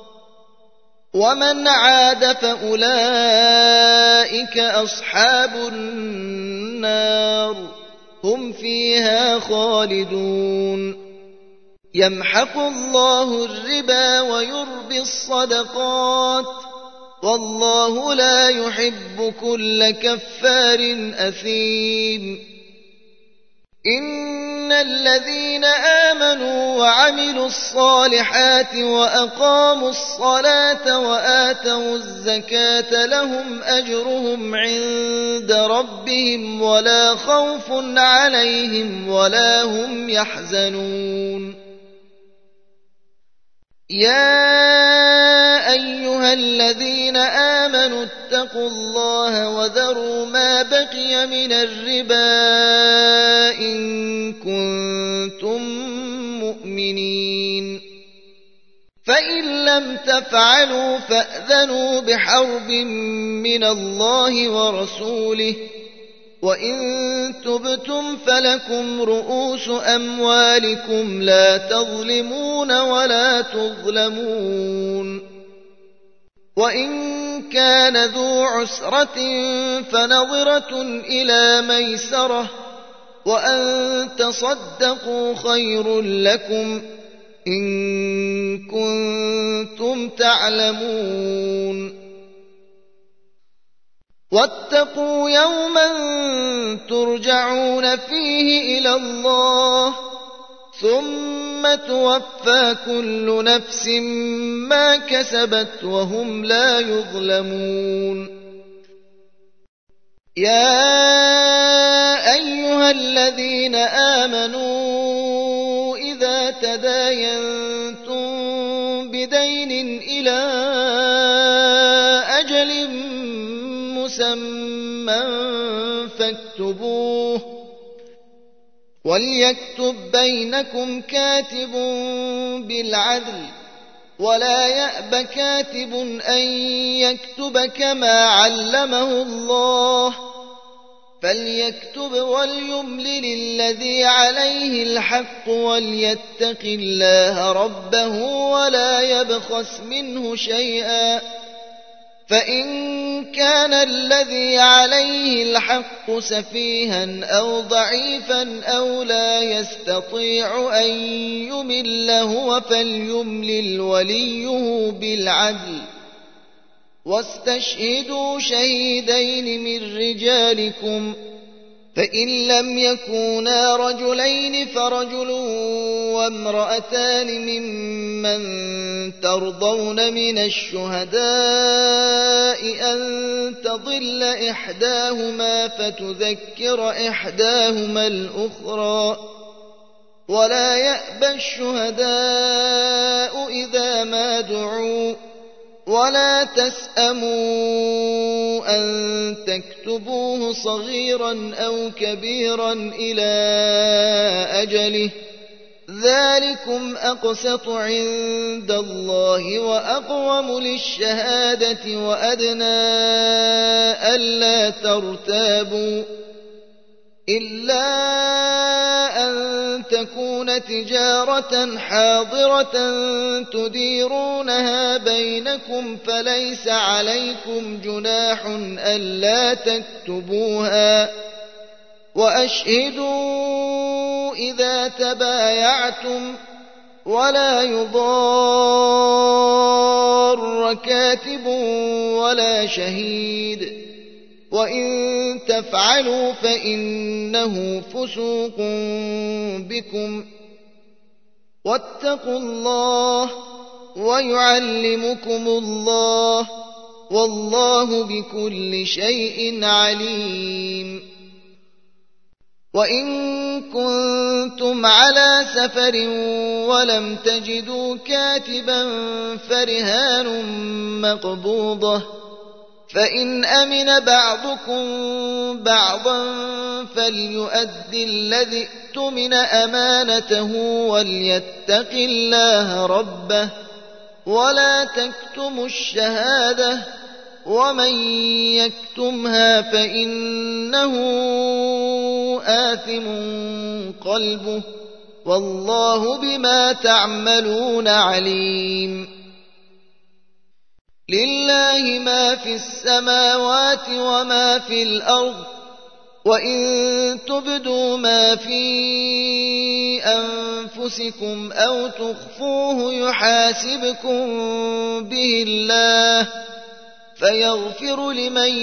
ومن عاد فأولئك أصحاب النار هم فيها خالدون يمحق الله الربا ويربي الصدقات والله لا يحب كل كفار أثيم إن الذين آمنوا وعملوا الصالحات وأقاموا الصلاة وآتوا الزكاة لهم أجرهم عند ربهم ولا خوف عليهم ولا هم يحزنون يا أيها الذين آمنوا اتقوا الله وذروا ما بقي من الربا إن كنتم مؤمنين فإن لم تفعلوا فأذنوا بحرب من الله ورسوله وإن تبتم فلكم رؤوس أموالكم لا تظلمون ولا تظلمون وإن كان ذو عسرة فنظرة إلى ميسرة وأن تصدقوا خير لكم إن كنتم تعلمون واتقوا يوما ترجعون فيه إلى الله ثم توفى كل نفس ما كسبت وهم لا يظلمون يا أيها الذين آمنوا إذا تداينتم بدين إلى أجل مسمى فاكتبوه وليكتب بينكم كاتب بالعدل ولا يأب كاتب أن يكتب كما علمه الله فليكتب وليملل الذي عليه الحق وليتق الله ربه ولا يبخس منه شيئا فإن كان الذي عليه الحق سفيها أو ضعيفا أو لا يستطيع أن يمل هو فليملل وليه بالعدل واستشهدوا شهيدين من رجالكم فإن لم يكونا رجلين فرجل وامرأتان ممن ترضون من الشهداء أن تضل إحداهما فتذكر إحداهما الأخرى ولا يأبى الشهداء إذا ما دعوا ولا تسأموا أن تكتبوه صغيرا أو كبيرا إلى أجله ذلكم أقسط عند الله وأقوم للشهادة وأدنى ألا ترتابوا إلا أن تكون تجارة حاضرة تديرونها بينكم فليس عليكم جناح ألا تكتبوها وأشهدوا إذا تبايعتم ولا يضار كاتب ولا شهيد وإن تفعلوا فإنه فسوق بكم واتقوا الله ويعلمكم الله والله بكل شيء عليم وإن كنتم على سفر ولم تجدوا كاتبا فرهان مقبوضة فإن أمن بعضكم بعضا فليؤد الذي اؤتمن أمانته وليتق الله ربه ولا تكتموا الشهادة ومن يكتمها فإنه آثم قلبه والله بما تعملون عليم. لله ما في السماوات وما في الأرض وإن تبدوا ما في أنفسكم أو تخفوه يحاسبكم به الله فيغفر لمن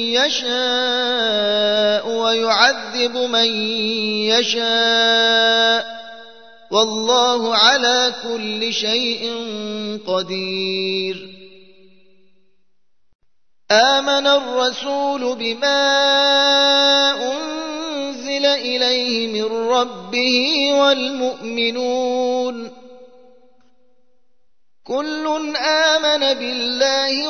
يشاء ويعذب من يشاء والله على كل شيء قدير. آمن الرسول بما أنزل إليه من ربه والمؤمنون كل آمن بالله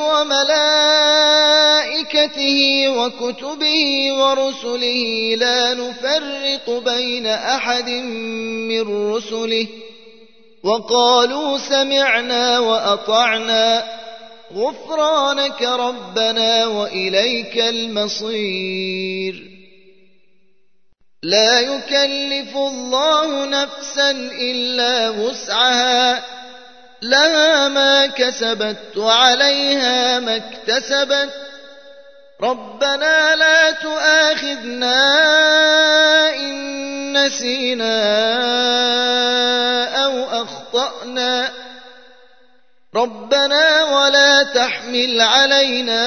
وملائكته وكتبه ورسله لا نفرق بين أحد من رسله وقالوا سمعنا وأطعنا غفرانك ربنا وإليك المصير. لا يكلف الله نفسا إلا وسعها لها ما كسبت وعليها ما اكتسبت ربنا لا تؤاخذنا إن نسينا أو أخطأنا ربنا ولا تحمل علينا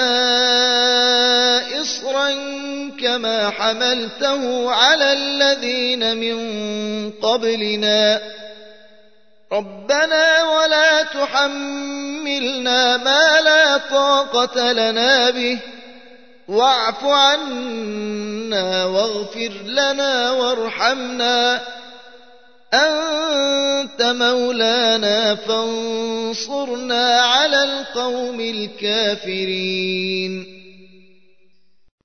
إصرا كما حملته على الذين من قبلنا ربنا ولا تحملنا ما لا طاقة لنا به واعف عنا واغفر لنا وارحمنا أنت مولانا فانصرنا على القوم الكافرين.